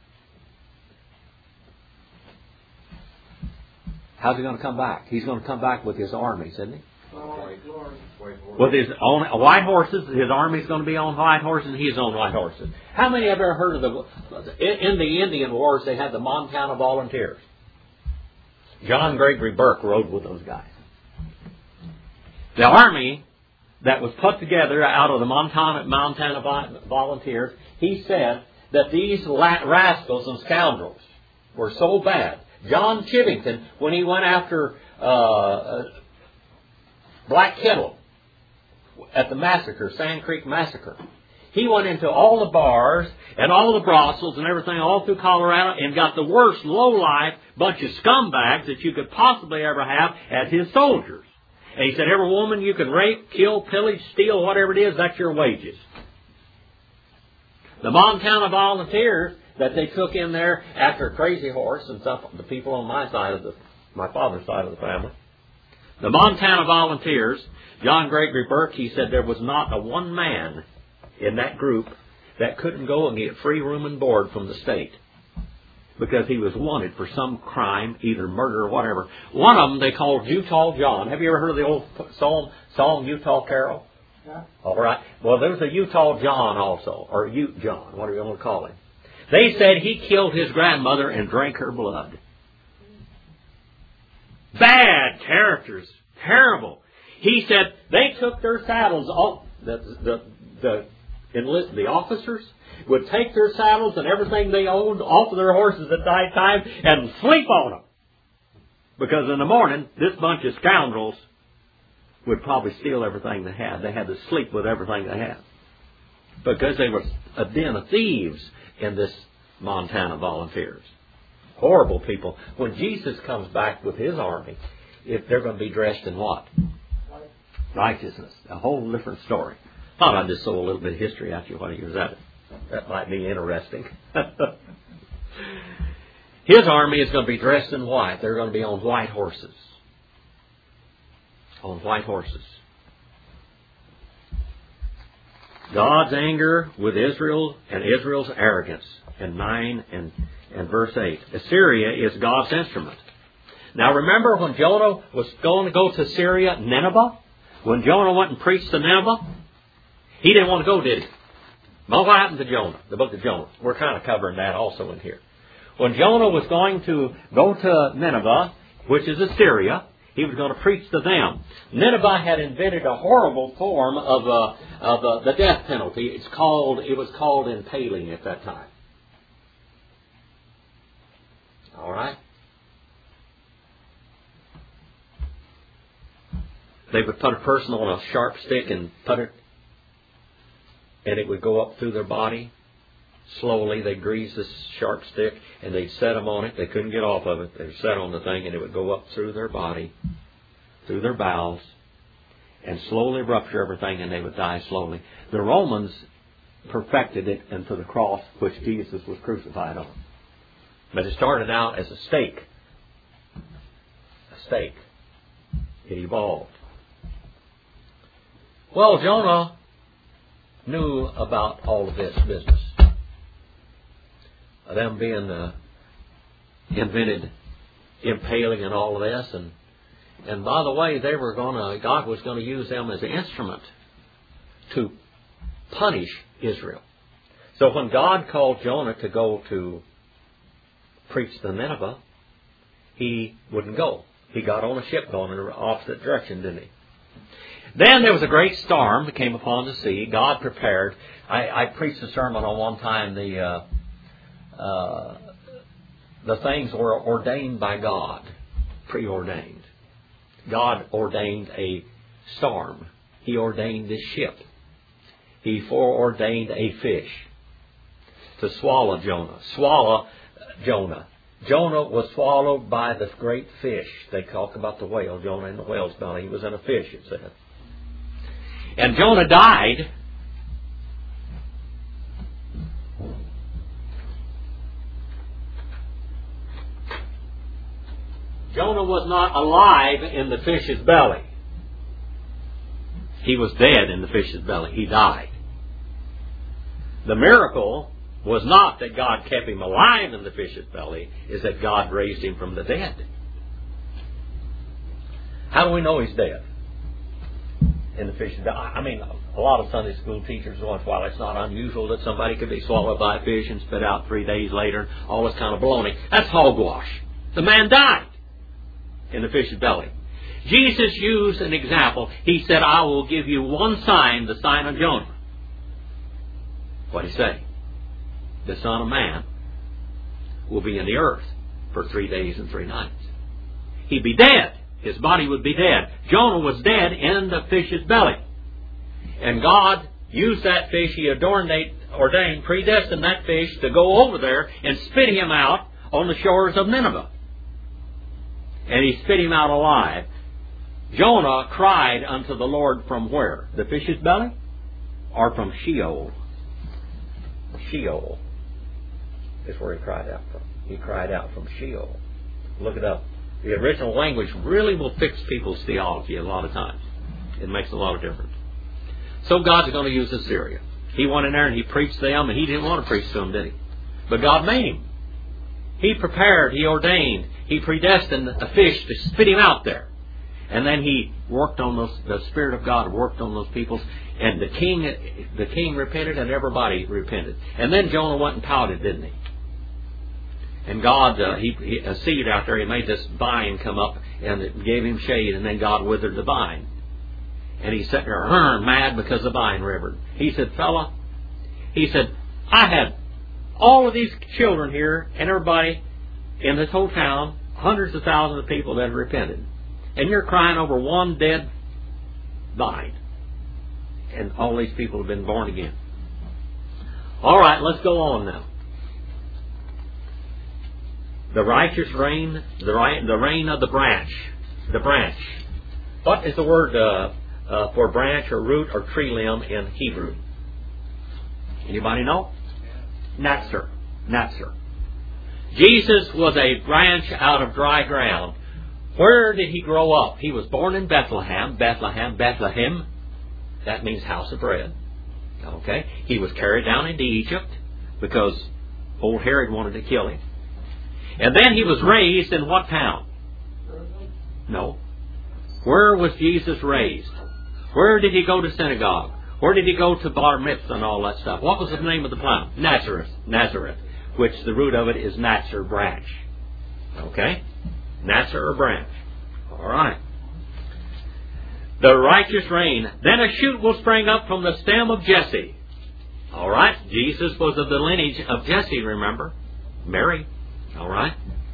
How's he going to come back? He's going to come back with his armies, isn't he? With his own white horses. His army's going to be on white horses, and he's on white horses. How many have ever heard of the... In the Indian Wars, they had the Montana Volunteers. John Gregory Burke rode with those guys. The army that was put together out of the Montana, Montana Volunteers, he said that these rascals and scoundrels were so bad. John Chivington, when he went after uh, Black Kettle at the massacre, Sand Creek Massacre, he went into all the bars and all the brothels and everything all through Colorado and got the worst low-life bunch of scumbags that you could possibly ever have as his soldiers. And he said, every woman you can rape, kill, pillage, steal, whatever it is, that's your wages. The Montana Volunteers that they took in there after Crazy Horse and stuff, the people on my side of the, my father's side of the family. The Montana Volunteers, John Gregory Burke, he said there was not a one man in that group that couldn't go and get free room and board from the state because he was wanted for some crime, either murder or whatever. One of them they called Utah John. Have you ever heard of the old song, song Utah Carol? Yeah. All right. Well, there was a Utah John also, or Ute John, whatever you want to call him. They said he killed his grandmother and drank her blood. Bad characters. Terrible. He said they took their saddles off. The, the, the, enlist, the officers would take their saddles and everything they owned off of their horses at night time and sleep on them. Because in the morning, this bunch of scoundrels would probably steal everything they had. They had to sleep with everything they had. Because they were a den of thieves in this Montana Volunteers. Horrible people. When Jesus comes back with his army, if they're going to be dressed in what? Righteousness. A whole different story. Thought I'd just throw a little bit of history at you while you're at it. That might be interesting. His army is going to be dressed in white. They're going to be on white horses. On white horses. God's anger with Israel and Israel's arrogance in nine and, and verse eight. Assyria is God's instrument. Now remember when Jonah was going to go to Syria, Nineveh? When Jonah went and preached to Nineveh? He didn't want to go, did he? Well, what happened to Jonah? The book of Jonah. We're kind of covering that also in here. When Jonah was going to go to Nineveh, which is Assyria, he was going to preach to them. Nineveh had invented a horrible form of, uh, of uh, the death penalty. It's called. It was called impaling at that time. All right. They would put a person on a sharp stick and put it, and it would go up through their body. Slowly, they'd grease this sharp stick, and they'd set them on it. They couldn't get off of it. They'd set on the thing, and it would go up through their body, through their bowels, and slowly rupture everything, and they would die slowly. The Romans perfected it into the cross which Jesus was crucified on. But it started out as a stake. A stake. It evolved. Well, Jonah knew about all of this business. Them being uh, invented impaling and all of this, and and by the way, they were gonna God was going to use them as an instrument to punish Israel. So when God called Jonah to go to preach to Nineveh, he wouldn't go. He got on a ship going in the opposite direction, didn't he? Then there was a great storm that came upon the sea. God prepared. I, I preached a sermon on one time. The uh, uh, the things were ordained by God, preordained. God ordained a storm. He ordained this ship. He foreordained a fish to swallow Jonah. Swallow Jonah. Jonah was swallowed by the great fish. They talk about the whale. Jonah in the whale's belly. He was in a fish, it said. And Jonah died. Jonah was not alive in the fish's belly. He was dead in the fish's belly. He died. The miracle was not that God kept him alive in the fish's belly, is that God raised him from the dead. How do we know he's dead in the fish's belly? I mean, a lot of Sunday school teachers once, while it's not unusual that somebody could be swallowed by a fish and spit out three days later, all this kind of baloney. That's hogwash. The man died in the fish's belly. Jesus used an example. He said, I will give you one sign, the sign of Jonah. What did he say? The Son of Man will be in the earth for three days and three nights. He'd be dead. His body would be dead. Jonah was dead in the fish's belly. And God used that fish. He ordained, ordained, predestined that fish to go over there and spit him out on the shores of Nineveh. And he spit him out alive. Jonah cried unto the Lord from where? The fish's belly? Or from Sheol? Sheol is where he cried out from. He cried out from Sheol. Look it up. The original language really will fix people's theology a lot of times. It makes a lot of difference. So God's going to use Assyria. He went in there and he preached to them, and he didn't want to preach to them, did he? But God made him. He prepared, he ordained, he predestined a fish to spit him out there. And then he worked on those, the Spirit of God worked on those people, and the king the king repented, and everybody repented. And then Jonah went and pouted, didn't he? And God, uh, he, he a seed out there, he made this vine come up, and it gave him shade, and then God withered the vine. And he sat there, hurn, mad because the vine rivered. He said, fella, he said, I had all of these children here, and everybody in this whole town, hundreds of thousands of people that had repented. And you're crying over one dead vine. And all these people have been born again. All right, let's go on now. The righteous reign, the right, the reign of the branch. The branch. What is the word uh, uh, for branch or root or tree limb in Hebrew? Anybody know? Natzer. Natzer. Jesus was a branch out of dry ground. Where did he grow up? He was born in Bethlehem. Bethlehem, Bethlehem. That means house of bread. Okay? He was carried down into Egypt because old Herod wanted to kill him. And then he was raised in what town? No. Where was Jesus raised? Where did he go to synagogue? Where did he go to bar mitzvah and all that stuff? What was the name of the town? Nazareth. Nazareth. Which the root of it is Natzer, branch. Okay? Natzer or branch. All right. The righteous reign. Then a shoot will spring up from the stem of Jesse. All right. Jesus was of the lineage of Jesse, remember? Mary. All right.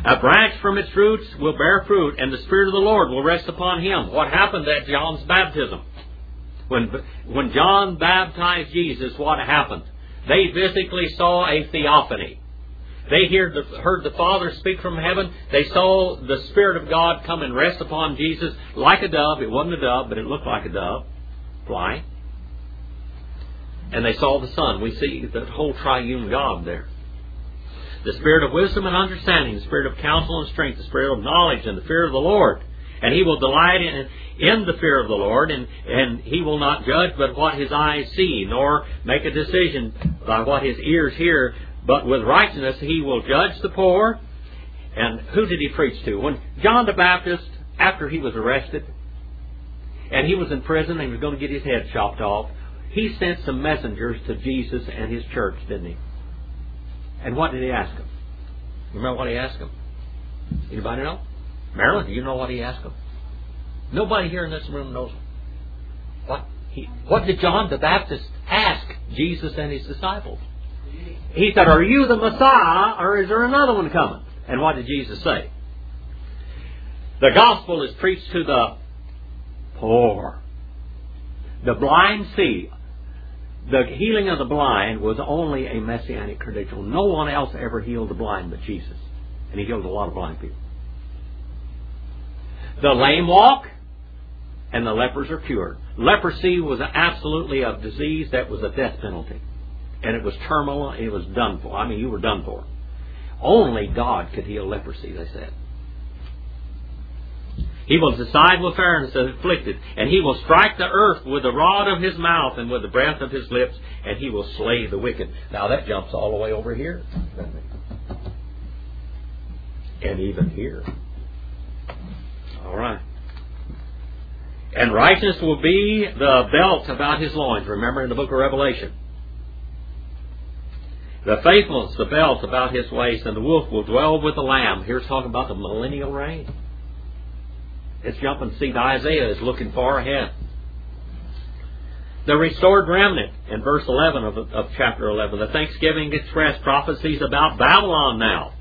A branch from its roots will bear fruit, and the Spirit of the Lord will rest upon him. What happened at John's baptism? When, when John baptized Jesus, what happened? They physically saw a theophany. They heard the, heard the Father speak from heaven. They saw the Spirit of God come and rest upon Jesus like a dove. It wasn't a dove, but it looked like a dove flying. And they saw the Son. We see the whole triune God there. The Spirit of wisdom and understanding, the Spirit of counsel and strength, the Spirit of knowledge and the fear of the Lord. And He will delight in, in the fear of the Lord, and, and He will not judge but what His eyes see, nor make a decision by what His ears hear, but with righteousness He will judge the poor. And who did He preach to? When John the Baptist, after he was arrested, and he was in prison and he was going to get his head chopped off, he sent some messengers to Jesus and His church, didn't he? And what did He ask them? Remember what He asked them? Anybody know? Marilyn, do you know what He asked them? Nobody here in this room knows what he, what did John the Baptist ask Jesus and His disciples? He said, "Are you the Messiah, or is there another one coming?" And what did Jesus say? The gospel is preached to the poor. The blind see. The healing of the blind was only a messianic credential. No one else ever healed the blind but Jesus. And He healed a lot of blind people. The lame walk, and the lepers are cured. Leprosy was absolutely a disease that was a death penalty. And it was terminal, it was done for. I mean, you were done for. Only God could heal leprosy, they said. He will decide with fairness the afflicted, and He will strike the earth with the rod of His mouth and with the breath of His lips, and He will slay the wicked. Now that jumps all the way over here. And even here. All right. And righteousness will be the belt about His loins. Remember in the book of Revelation. The faithfulness, the belt about His waist, and the wolf will dwell with the lamb. Here's talking about the millennial reign. It's jumping to see Isaiah is looking far ahead. The restored remnant in verse eleven of, of chapter eleven. The Thanksgiving Express prophecies about Babylon now.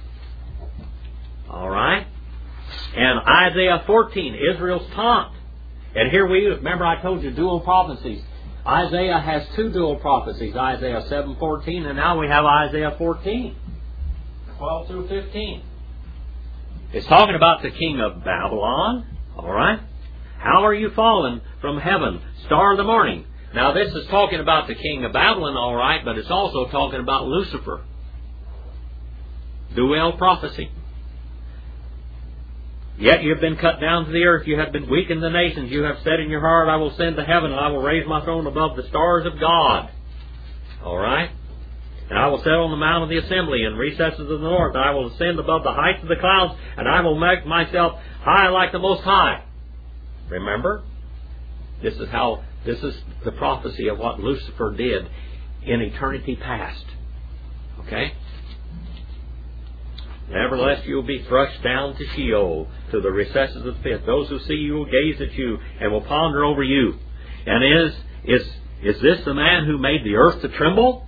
All right. And Isaiah fourteen, Israel's taunt. And here we, remember I told you dual prophecies. Isaiah has two dual prophecies. Isaiah seven fourteen, and now we have Isaiah fourteen. twelve through fifteen. It's talking about the king of Babylon. All right. How are you fallen from heaven, star of the morning? Now this is talking about the king of Babylon, all right, but it's also talking about Lucifer. Dual prophecy. Yet you have been cut down to the earth. You have been weakened the nations. You have said in your heart, I will send to heaven, and I will raise my throne above the stars of God. All right. And I will sit on the mount of the assembly in recesses of the north. And I will ascend above the heights of the clouds, and I will make myself high like the Most High. Remember? This is how, this is the prophecy of what Lucifer did in eternity past. Okay? Nevertheless, you will be thrust down to Sheol, to the recesses of the pit. Those who see you will gaze at you and will ponder over you. And is, is, is this the man who made the earth to tremble?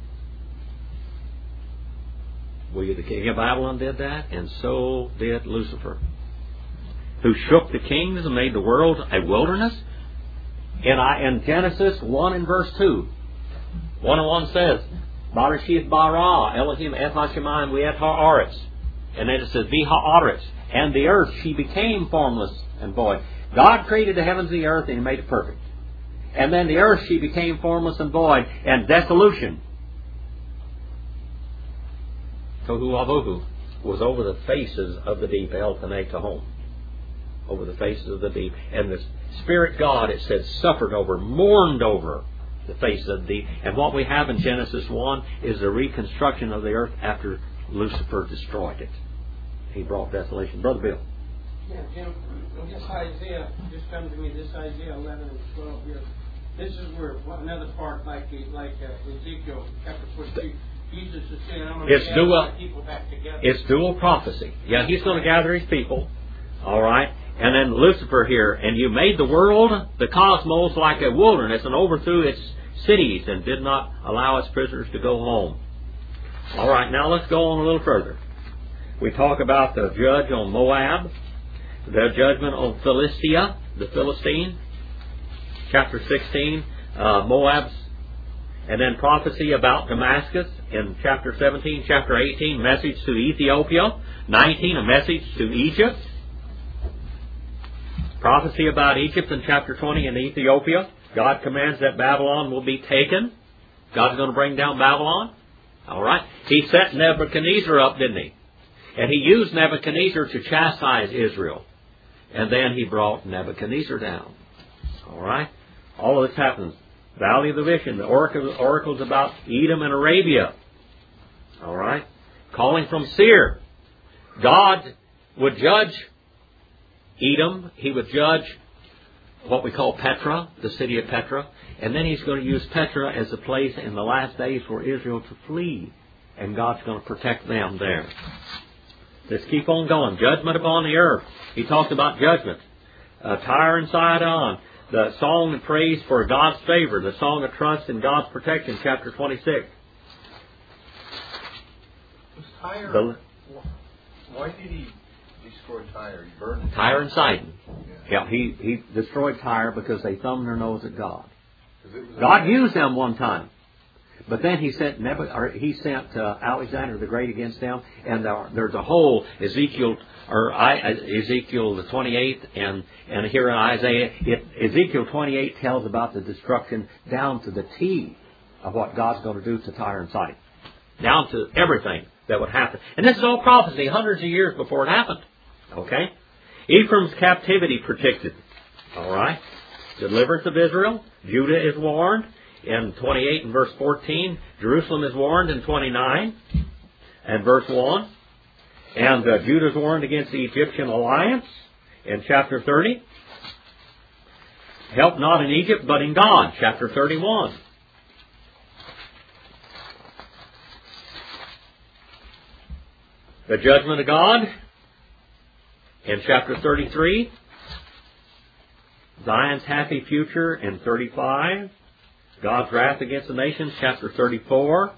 Well, the king of Babylon did that, and so did Lucifer, who shook the kings and made the world a wilderness. In, in Genesis one and verse two, one and one says, Barashith bara Elohim et hashemayim v'et haaretz. And then it says, v'haaretz. And the earth, she became formless and void. God created the heavens and the earth, and He made it perfect. And then the earth, she became formless and void, and dissolution. Tohu Avohu was over the faces of the deep, El Tanei Tahom. Over the faces of the deep. And the Spirit God, it said, suffered over, mourned over the face of the deep. And what we have in Genesis one is the reconstruction of the earth after Lucifer destroyed it. He brought desolation. Brother Bill. Yeah, Jim, this Isaiah, just come to me, this Isaiah eleven and twelve here. This is where what, another part like like uh, Ezekiel chapter forty-two. Jesus is saying, I'm going to gather my people back together. It's dual prophecy. Yeah, He's going to gather His people. All right. And then Lucifer here. And you made the world, the cosmos, like a wilderness and overthrew its cities and did not allow its prisoners to go home. All right. Now let's go on a little further. We talk about the judge on Moab, the judgment on Philistia, the Philistine, chapter sixteen, uh, Moab's, and then prophecy about Damascus in chapter seventeen, chapter eighteen, message to Ethiopia, nineteen, a message to Egypt, prophecy about Egypt in chapter twenty and Ethiopia. God commands that Babylon will be taken. God's going to bring down Babylon. All right. He set Nebuchadnezzar up, didn't he? And he used Nebuchadnezzar to chastise Israel. And then he brought Nebuchadnezzar down. All right. All of this happens. Valley of the Vision. The oracle, oracles about Edom and Arabia. All right. Calling from Seir. God would judge Edom. He would judge what we call Petra, the city of Petra. And then He's going to use Petra as a place in the last days for Israel to flee. And God's going to protect them there. Let's keep on going. Judgment upon the earth. He talked about judgment. Uh, Tyre and Sidon. The song and praise for God's favor. The song of trust in God's protection, chapter twenty-six. Was Tyre, The, why did he destroy Tyre? He burned it. Tyre and Sidon. Yeah. Yeah, he, he destroyed Tyre because they thumbed their nose at God. 'Cause it was God used them one time. But then he sent Nebu- or he sent uh, Alexander the Great against them, and there, there's a whole Ezekiel or I, Ezekiel the twenty-eighth, and and here in Isaiah, it, Ezekiel twenty-eight tells about the destruction down to the T of what God's going to do to Tyre and Sidon, down to everything that would happen. And this is all prophecy, hundreds of years before it happened. Okay, Ephraim's captivity predicted. All right, deliverance of Israel. Judah is warned. In twenty-eight and verse fourteen, Jerusalem is warned in twenty-nine and verse one. And uh, Judah is warned against the Egyptian alliance in chapter thirty. Help not in Egypt, but in God, chapter thirty-one. The judgment of God in chapter thirty-three. Zion's happy future in thirty-five. God's wrath against the nations, chapter thirty-four.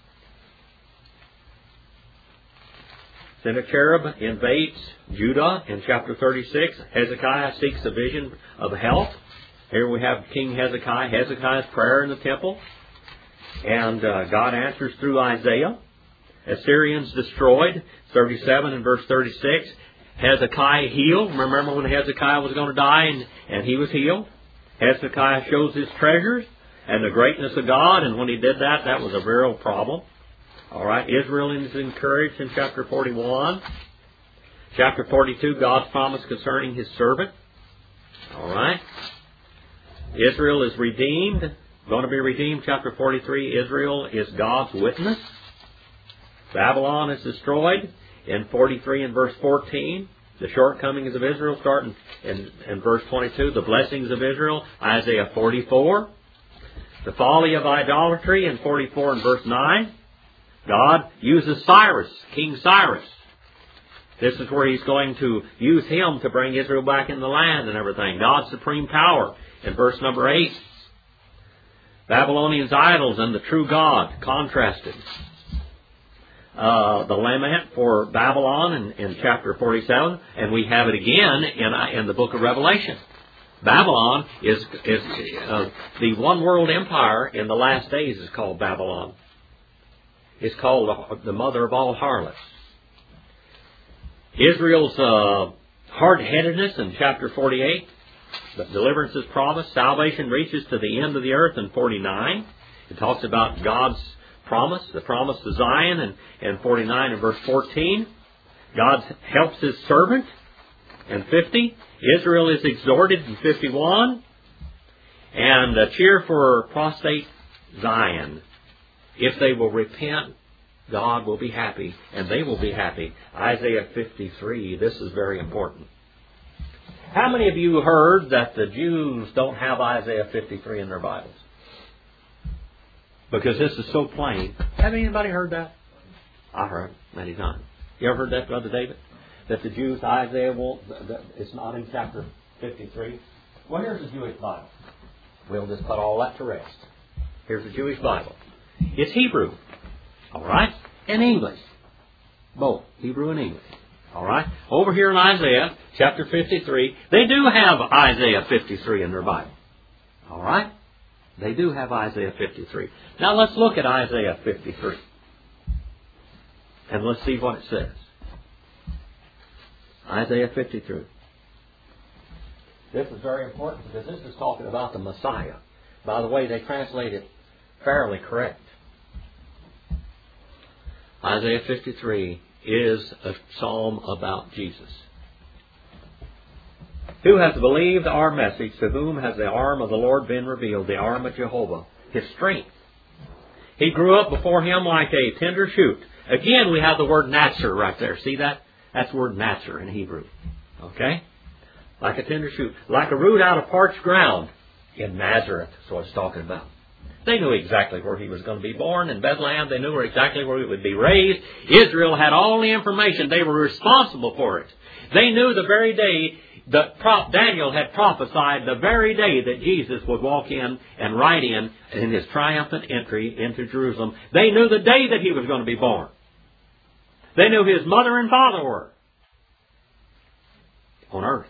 Sennacherib invades Judah in chapter thirty-six. Hezekiah seeks a vision of help. Here we have King Hezekiah. Hezekiah's prayer in the temple. And uh, God answers through Isaiah. Assyrians destroyed, thirty-seven and verse thirty-six. Hezekiah healed. Remember when Hezekiah was going to die and, and he was healed? Hezekiah shows his treasures and the greatness of God, and when he did that, that was a real problem. All right, Israel is encouraged in chapter forty-one. Chapter forty-two, God's promise concerning His servant. All right. Israel is redeemed, going to be redeemed. Chapter forty-three, Israel is God's witness. Babylon is destroyed in forty-three and verse fourteen. The shortcomings of Israel starting in, in verse twenty-two. The blessings of Israel, Isaiah forty-four. The folly of idolatry in forty-four and verse nine. God uses Cyrus, King Cyrus. This is where He's going to use him to bring Israel back in the land and everything. God's supreme power in verse number eight. Babylonians' idols and the true God contrasted. Uh, the lament for Babylon in, in chapter forty-seven, and we have it again in, in the book of Revelation. Babylon is, is uh, the one world empire in the last days is called Babylon. It's called the, the mother of all harlots. Israel's uh, hard-headedness in chapter forty-eight. The deliverance is promised. Salvation reaches to the end of the earth in forty-nine. It talks about God's promise, the promise to Zion in, in forty-nine and verse fourteen. God helps His servant in fifty. Israel is exhorted in fifty-one. And a cheer for apostate Zion. If they will repent, God will be happy, and they will be happy. Isaiah fifty-three, this is very important. How many of you heard that the Jews don't have Isaiah fifty-three in their Bibles? Because this is so plain. Have anybody heard that? I heard many times. You ever heard that, Brother David? That the Jews, Isaiah won't, that it's not in chapter fifty-three? Well, here's the Jewish Bible. We'll just put all that to rest. Here's the Jewish Bible. It's Hebrew. All right? And English. Both Hebrew and English. All right? Over here in Isaiah, chapter fifty-three, they do have Isaiah fifty-three in their Bible. All right? They do have Isaiah fifty-three. Now let's look at Isaiah fifty-three. And let's see what it says. Isaiah fifty-three. This is very important because this is talking about the Messiah. By the way, they translate it fairly correct. Isaiah fifty-three is a psalm about Jesus. Who has believed our message? To whom has the arm of the Lord been revealed? The arm of Jehovah, His strength. He grew up before Him like a tender shoot. Again, we have the word natzer right there. See that? That's the word natzer in Hebrew. Okay? Like a tender shoot. Like a root out of parched ground. In Nazareth, that's what it's talking about. They knew exactly where He was going to be born. In Bethlehem, they knew exactly where He would be raised. Israel had all the information. They were responsible for it. They knew the very day that Daniel had prophesied, the very day that Jesus would walk in and ride in in His triumphant entry into Jerusalem. They knew the day that He was going to be born. They knew His mother and father were on earth.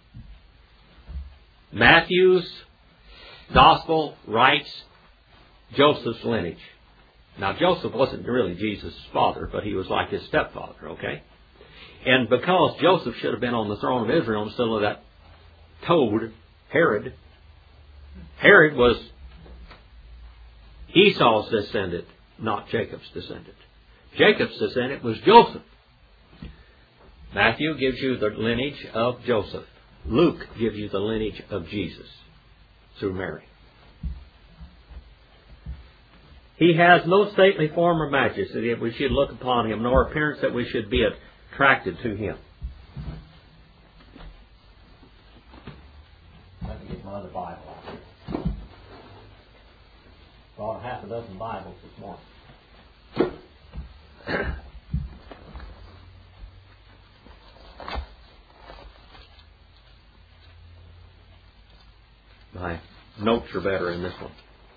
Matthew's Gospel writes Joseph's lineage. Now, Joseph wasn't really Jesus' father, but he was like his stepfather, okay? And because Joseph should have been on the throne of Israel instead of that toad, Herod, Herod was Esau's descendant, not Jacob's descendant. Jacob's descendant was Joseph. Matthew gives you the lineage of Joseph. Luke gives you the lineage of Jesus through Mary. He has no stately form or majesty that we should look upon Him, nor appearance that we should be attracted to Him. Let me get my other Bible out here. Brought a half a dozen Bibles this morning. My notes are better in this one.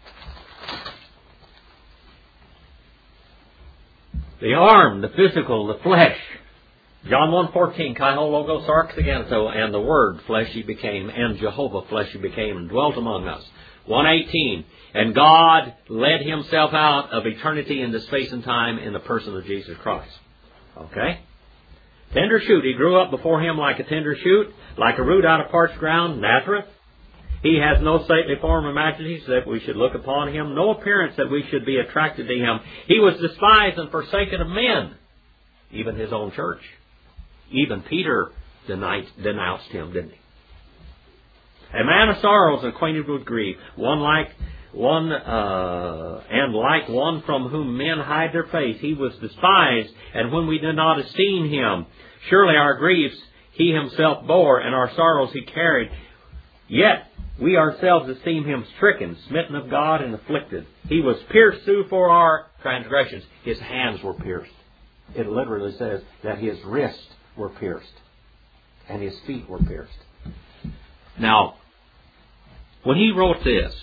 The arm, the physical, the flesh. John one fourteen, Kai ho logos sarx againto, and the Word fleshy became, and Jehovah fleshy became, and dwelt among us. one eighteen, and God led Himself out of eternity into space and time in the person of Jesus Christ. Okay? Tender shoot, He grew up before Him like a tender shoot, like a root out of parched ground, Nazareth. He has no stately form or majesty that we should look upon Him, no appearance that we should be attracted to Him. He was despised and forsaken of men, even His own church. Even Peter denied, denounced Him, didn't he? A man of sorrows, acquainted with grief, one like one uh, and like one from whom men hide their face. He was despised, and when we did not esteem Him, surely our griefs He Himself bore, and our sorrows He carried. Yet we ourselves esteem Him stricken, smitten of God, and afflicted. He was pierced through for our transgressions. His hands were pierced. It literally says that His wrists were pierced, and His feet were pierced. Now, when he wrote this,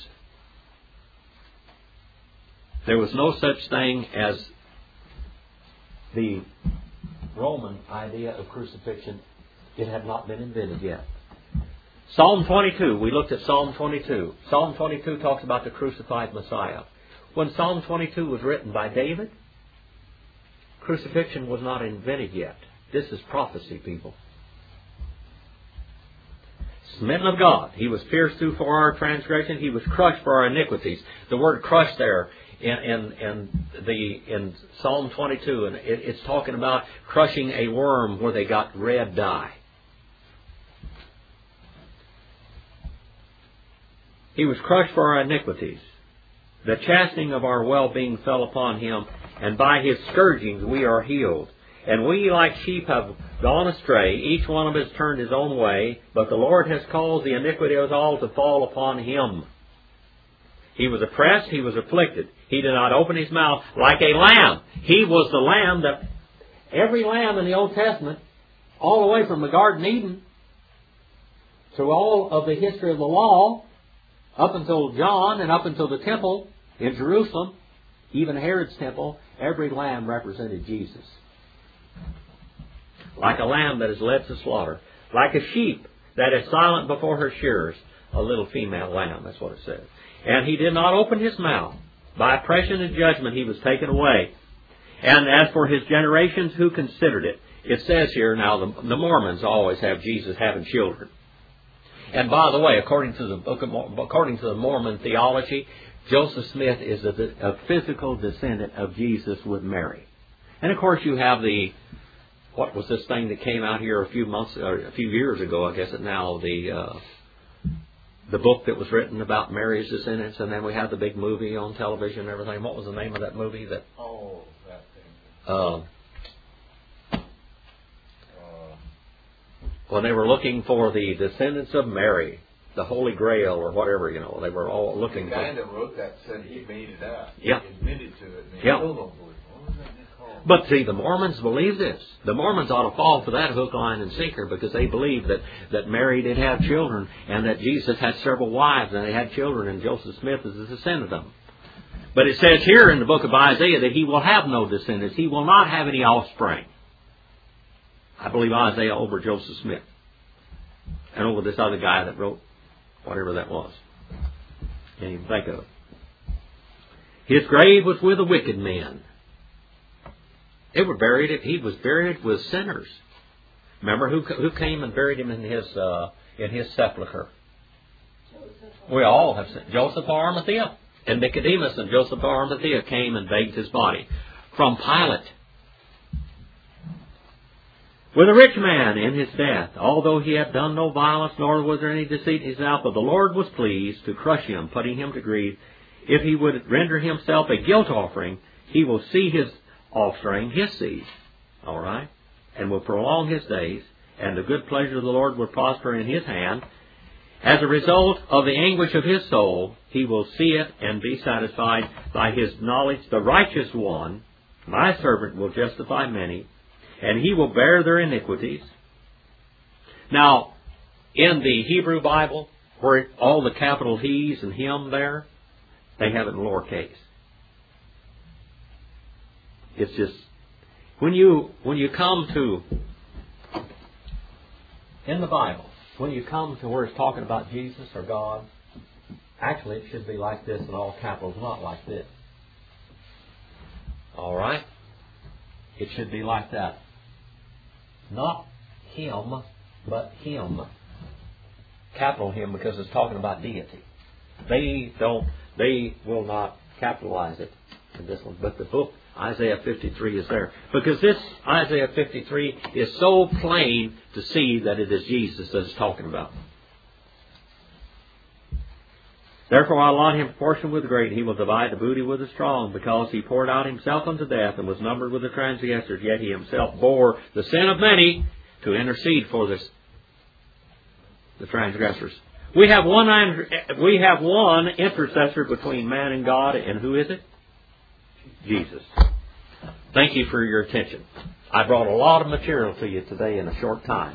there was no such thing as the Roman idea of crucifixion. It had not been invented yet. Psalm twenty-two, we looked at Psalm twenty-two. Psalm twenty-two talks about the crucified Messiah. When Psalm twenty-two was written by David, crucifixion was not invented yet. This is prophecy, people. Smitten of God. He was pierced through for our transgression. He was crushed for our iniquities. The word crushed there in, in, in, the, in Psalm twenty-two, and it, it's talking about crushing a worm where they got red dye. He was crushed for our iniquities. The chastening of our well-being fell upon Him, and by His scourgings we are healed. And we like sheep have gone astray, each one of us turned his own way, but the Lord has caused the iniquity of us all to fall upon Him. He was oppressed, He was afflicted. He did not open His mouth like a lamb. He was the lamb that every lamb in the Old Testament, all the way from the Garden of Eden, through all of the history of the law, up until John and up until the temple in Jerusalem, even Herod's temple, every lamb represented Jesus. like a lamb that is led to slaughter, like a sheep that is silent before her shearers, a little female lamb, that's what it says. And he did not open his mouth. By oppression and judgment he was taken away. And as for his generations, who considered it? It says here, now the, the Mormons always have Jesus having children. And by the way, according to the book of, according to the Mormon theology, Joseph Smith is a, a physical descendant of Jesus with Mary. And of course you have the, what was this thing that came out here a few months, or a few years ago, I guess it now, the, uh, the book that was written about Mary's descendants, and then we had the big movie on television and everything. What was the name of that movie? That Oh, that thing. Uh, when they were looking for the descendants of Mary, the Holy Grail or whatever, you know, they were all looking The guy for. that wrote that said he made it up. Yeah. He admitted to it. And Yeah. Still don't believe it. What was that thing called? But see, the Mormons believe this. The Mormons ought to fall for that hook, line, and sinker, because they believe that, that Mary did have children and that Jesus had several wives and they had children, and Joseph Smith is a descendant of them. But it says here in the book of Isaiah that he will have no descendants. He will not have any offspring. I believe Isaiah over Joseph Smith. And over this other guy that wrote whatever that was. Can't even think of it. His grave was with the wicked men. They were buried. He was buried with sinners. Remember who who came and buried him in his uh, in his sepulcher? We all have seen Joseph of Arimathea. And Nicodemus and Joseph of Arimathea came and begged his body from Pilate. With a rich man in his death, although he had done no violence, nor was there any deceit in his mouth, but the Lord was pleased to crush him, putting him to grief. If he would render himself a guilt offering, he will see his offspring, his seed, all right, and will prolong his days, and the good pleasure of the Lord will prosper in his hand. As a result of the anguish of his soul, he will see it and be satisfied by his knowledge. The righteous one, my servant, will justify many, and he will bear their iniquities. Now, in the Hebrew Bible, where all the capital He's and Him there, they have it in lowercase. It's just, when you, when you come to, in the Bible, when you come to where it's talking about Jesus or God, actually it should be like this in all capitals, not like this. All right? It should be like that. Not Him, but Him. Capital Him, because it's talking about deity. They don't, they will not capitalize it in this one. But the book, Isaiah fifty-three, is there. Because this Isaiah fifty-three is so plain to see that it is Jesus that it's talking about. Therefore I allot him portion with the great, he will divide the booty with the strong, because he poured out himself unto death, and was numbered with the transgressors, yet he himself bore the sin of many, to intercede for this, the transgressors. We have one we have one intercessor between man and God, and who is it? Jesus. Thank you for your attention. I brought a lot of material to you today in a short time.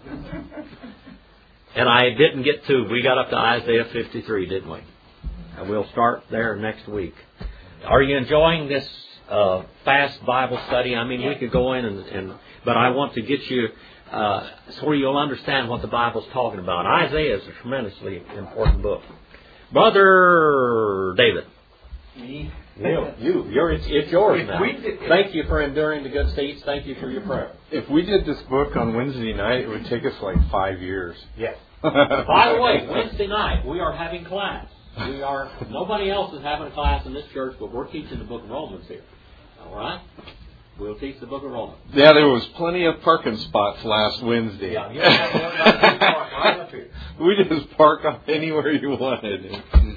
And I didn't get to, we got up to Isaiah fifty-three, didn't we? And we'll start there next week. Are you enjoying this uh, fast Bible study? I mean, we could go in and, and but I want to get you uh, so you'll understand what the Bible's talking about. Isaiah is a tremendously important book. Brother David. Me? You, you, you're, it's, it's yours If now. we did- Thank you for enduring the good seats. Thank you for your prayer. If we did this book on Wednesday night, it would take us like five years. Yes. By the way, Wednesday night we are having class. We are nobody else is having a class in this church, but we're teaching the Book of Romans here. All right, we'll teach the Book of Romans. Yeah, there was plenty of parking spots last Wednesday. Yeah, you don't have to worry about parking right up here. We just park up anywhere you wanted.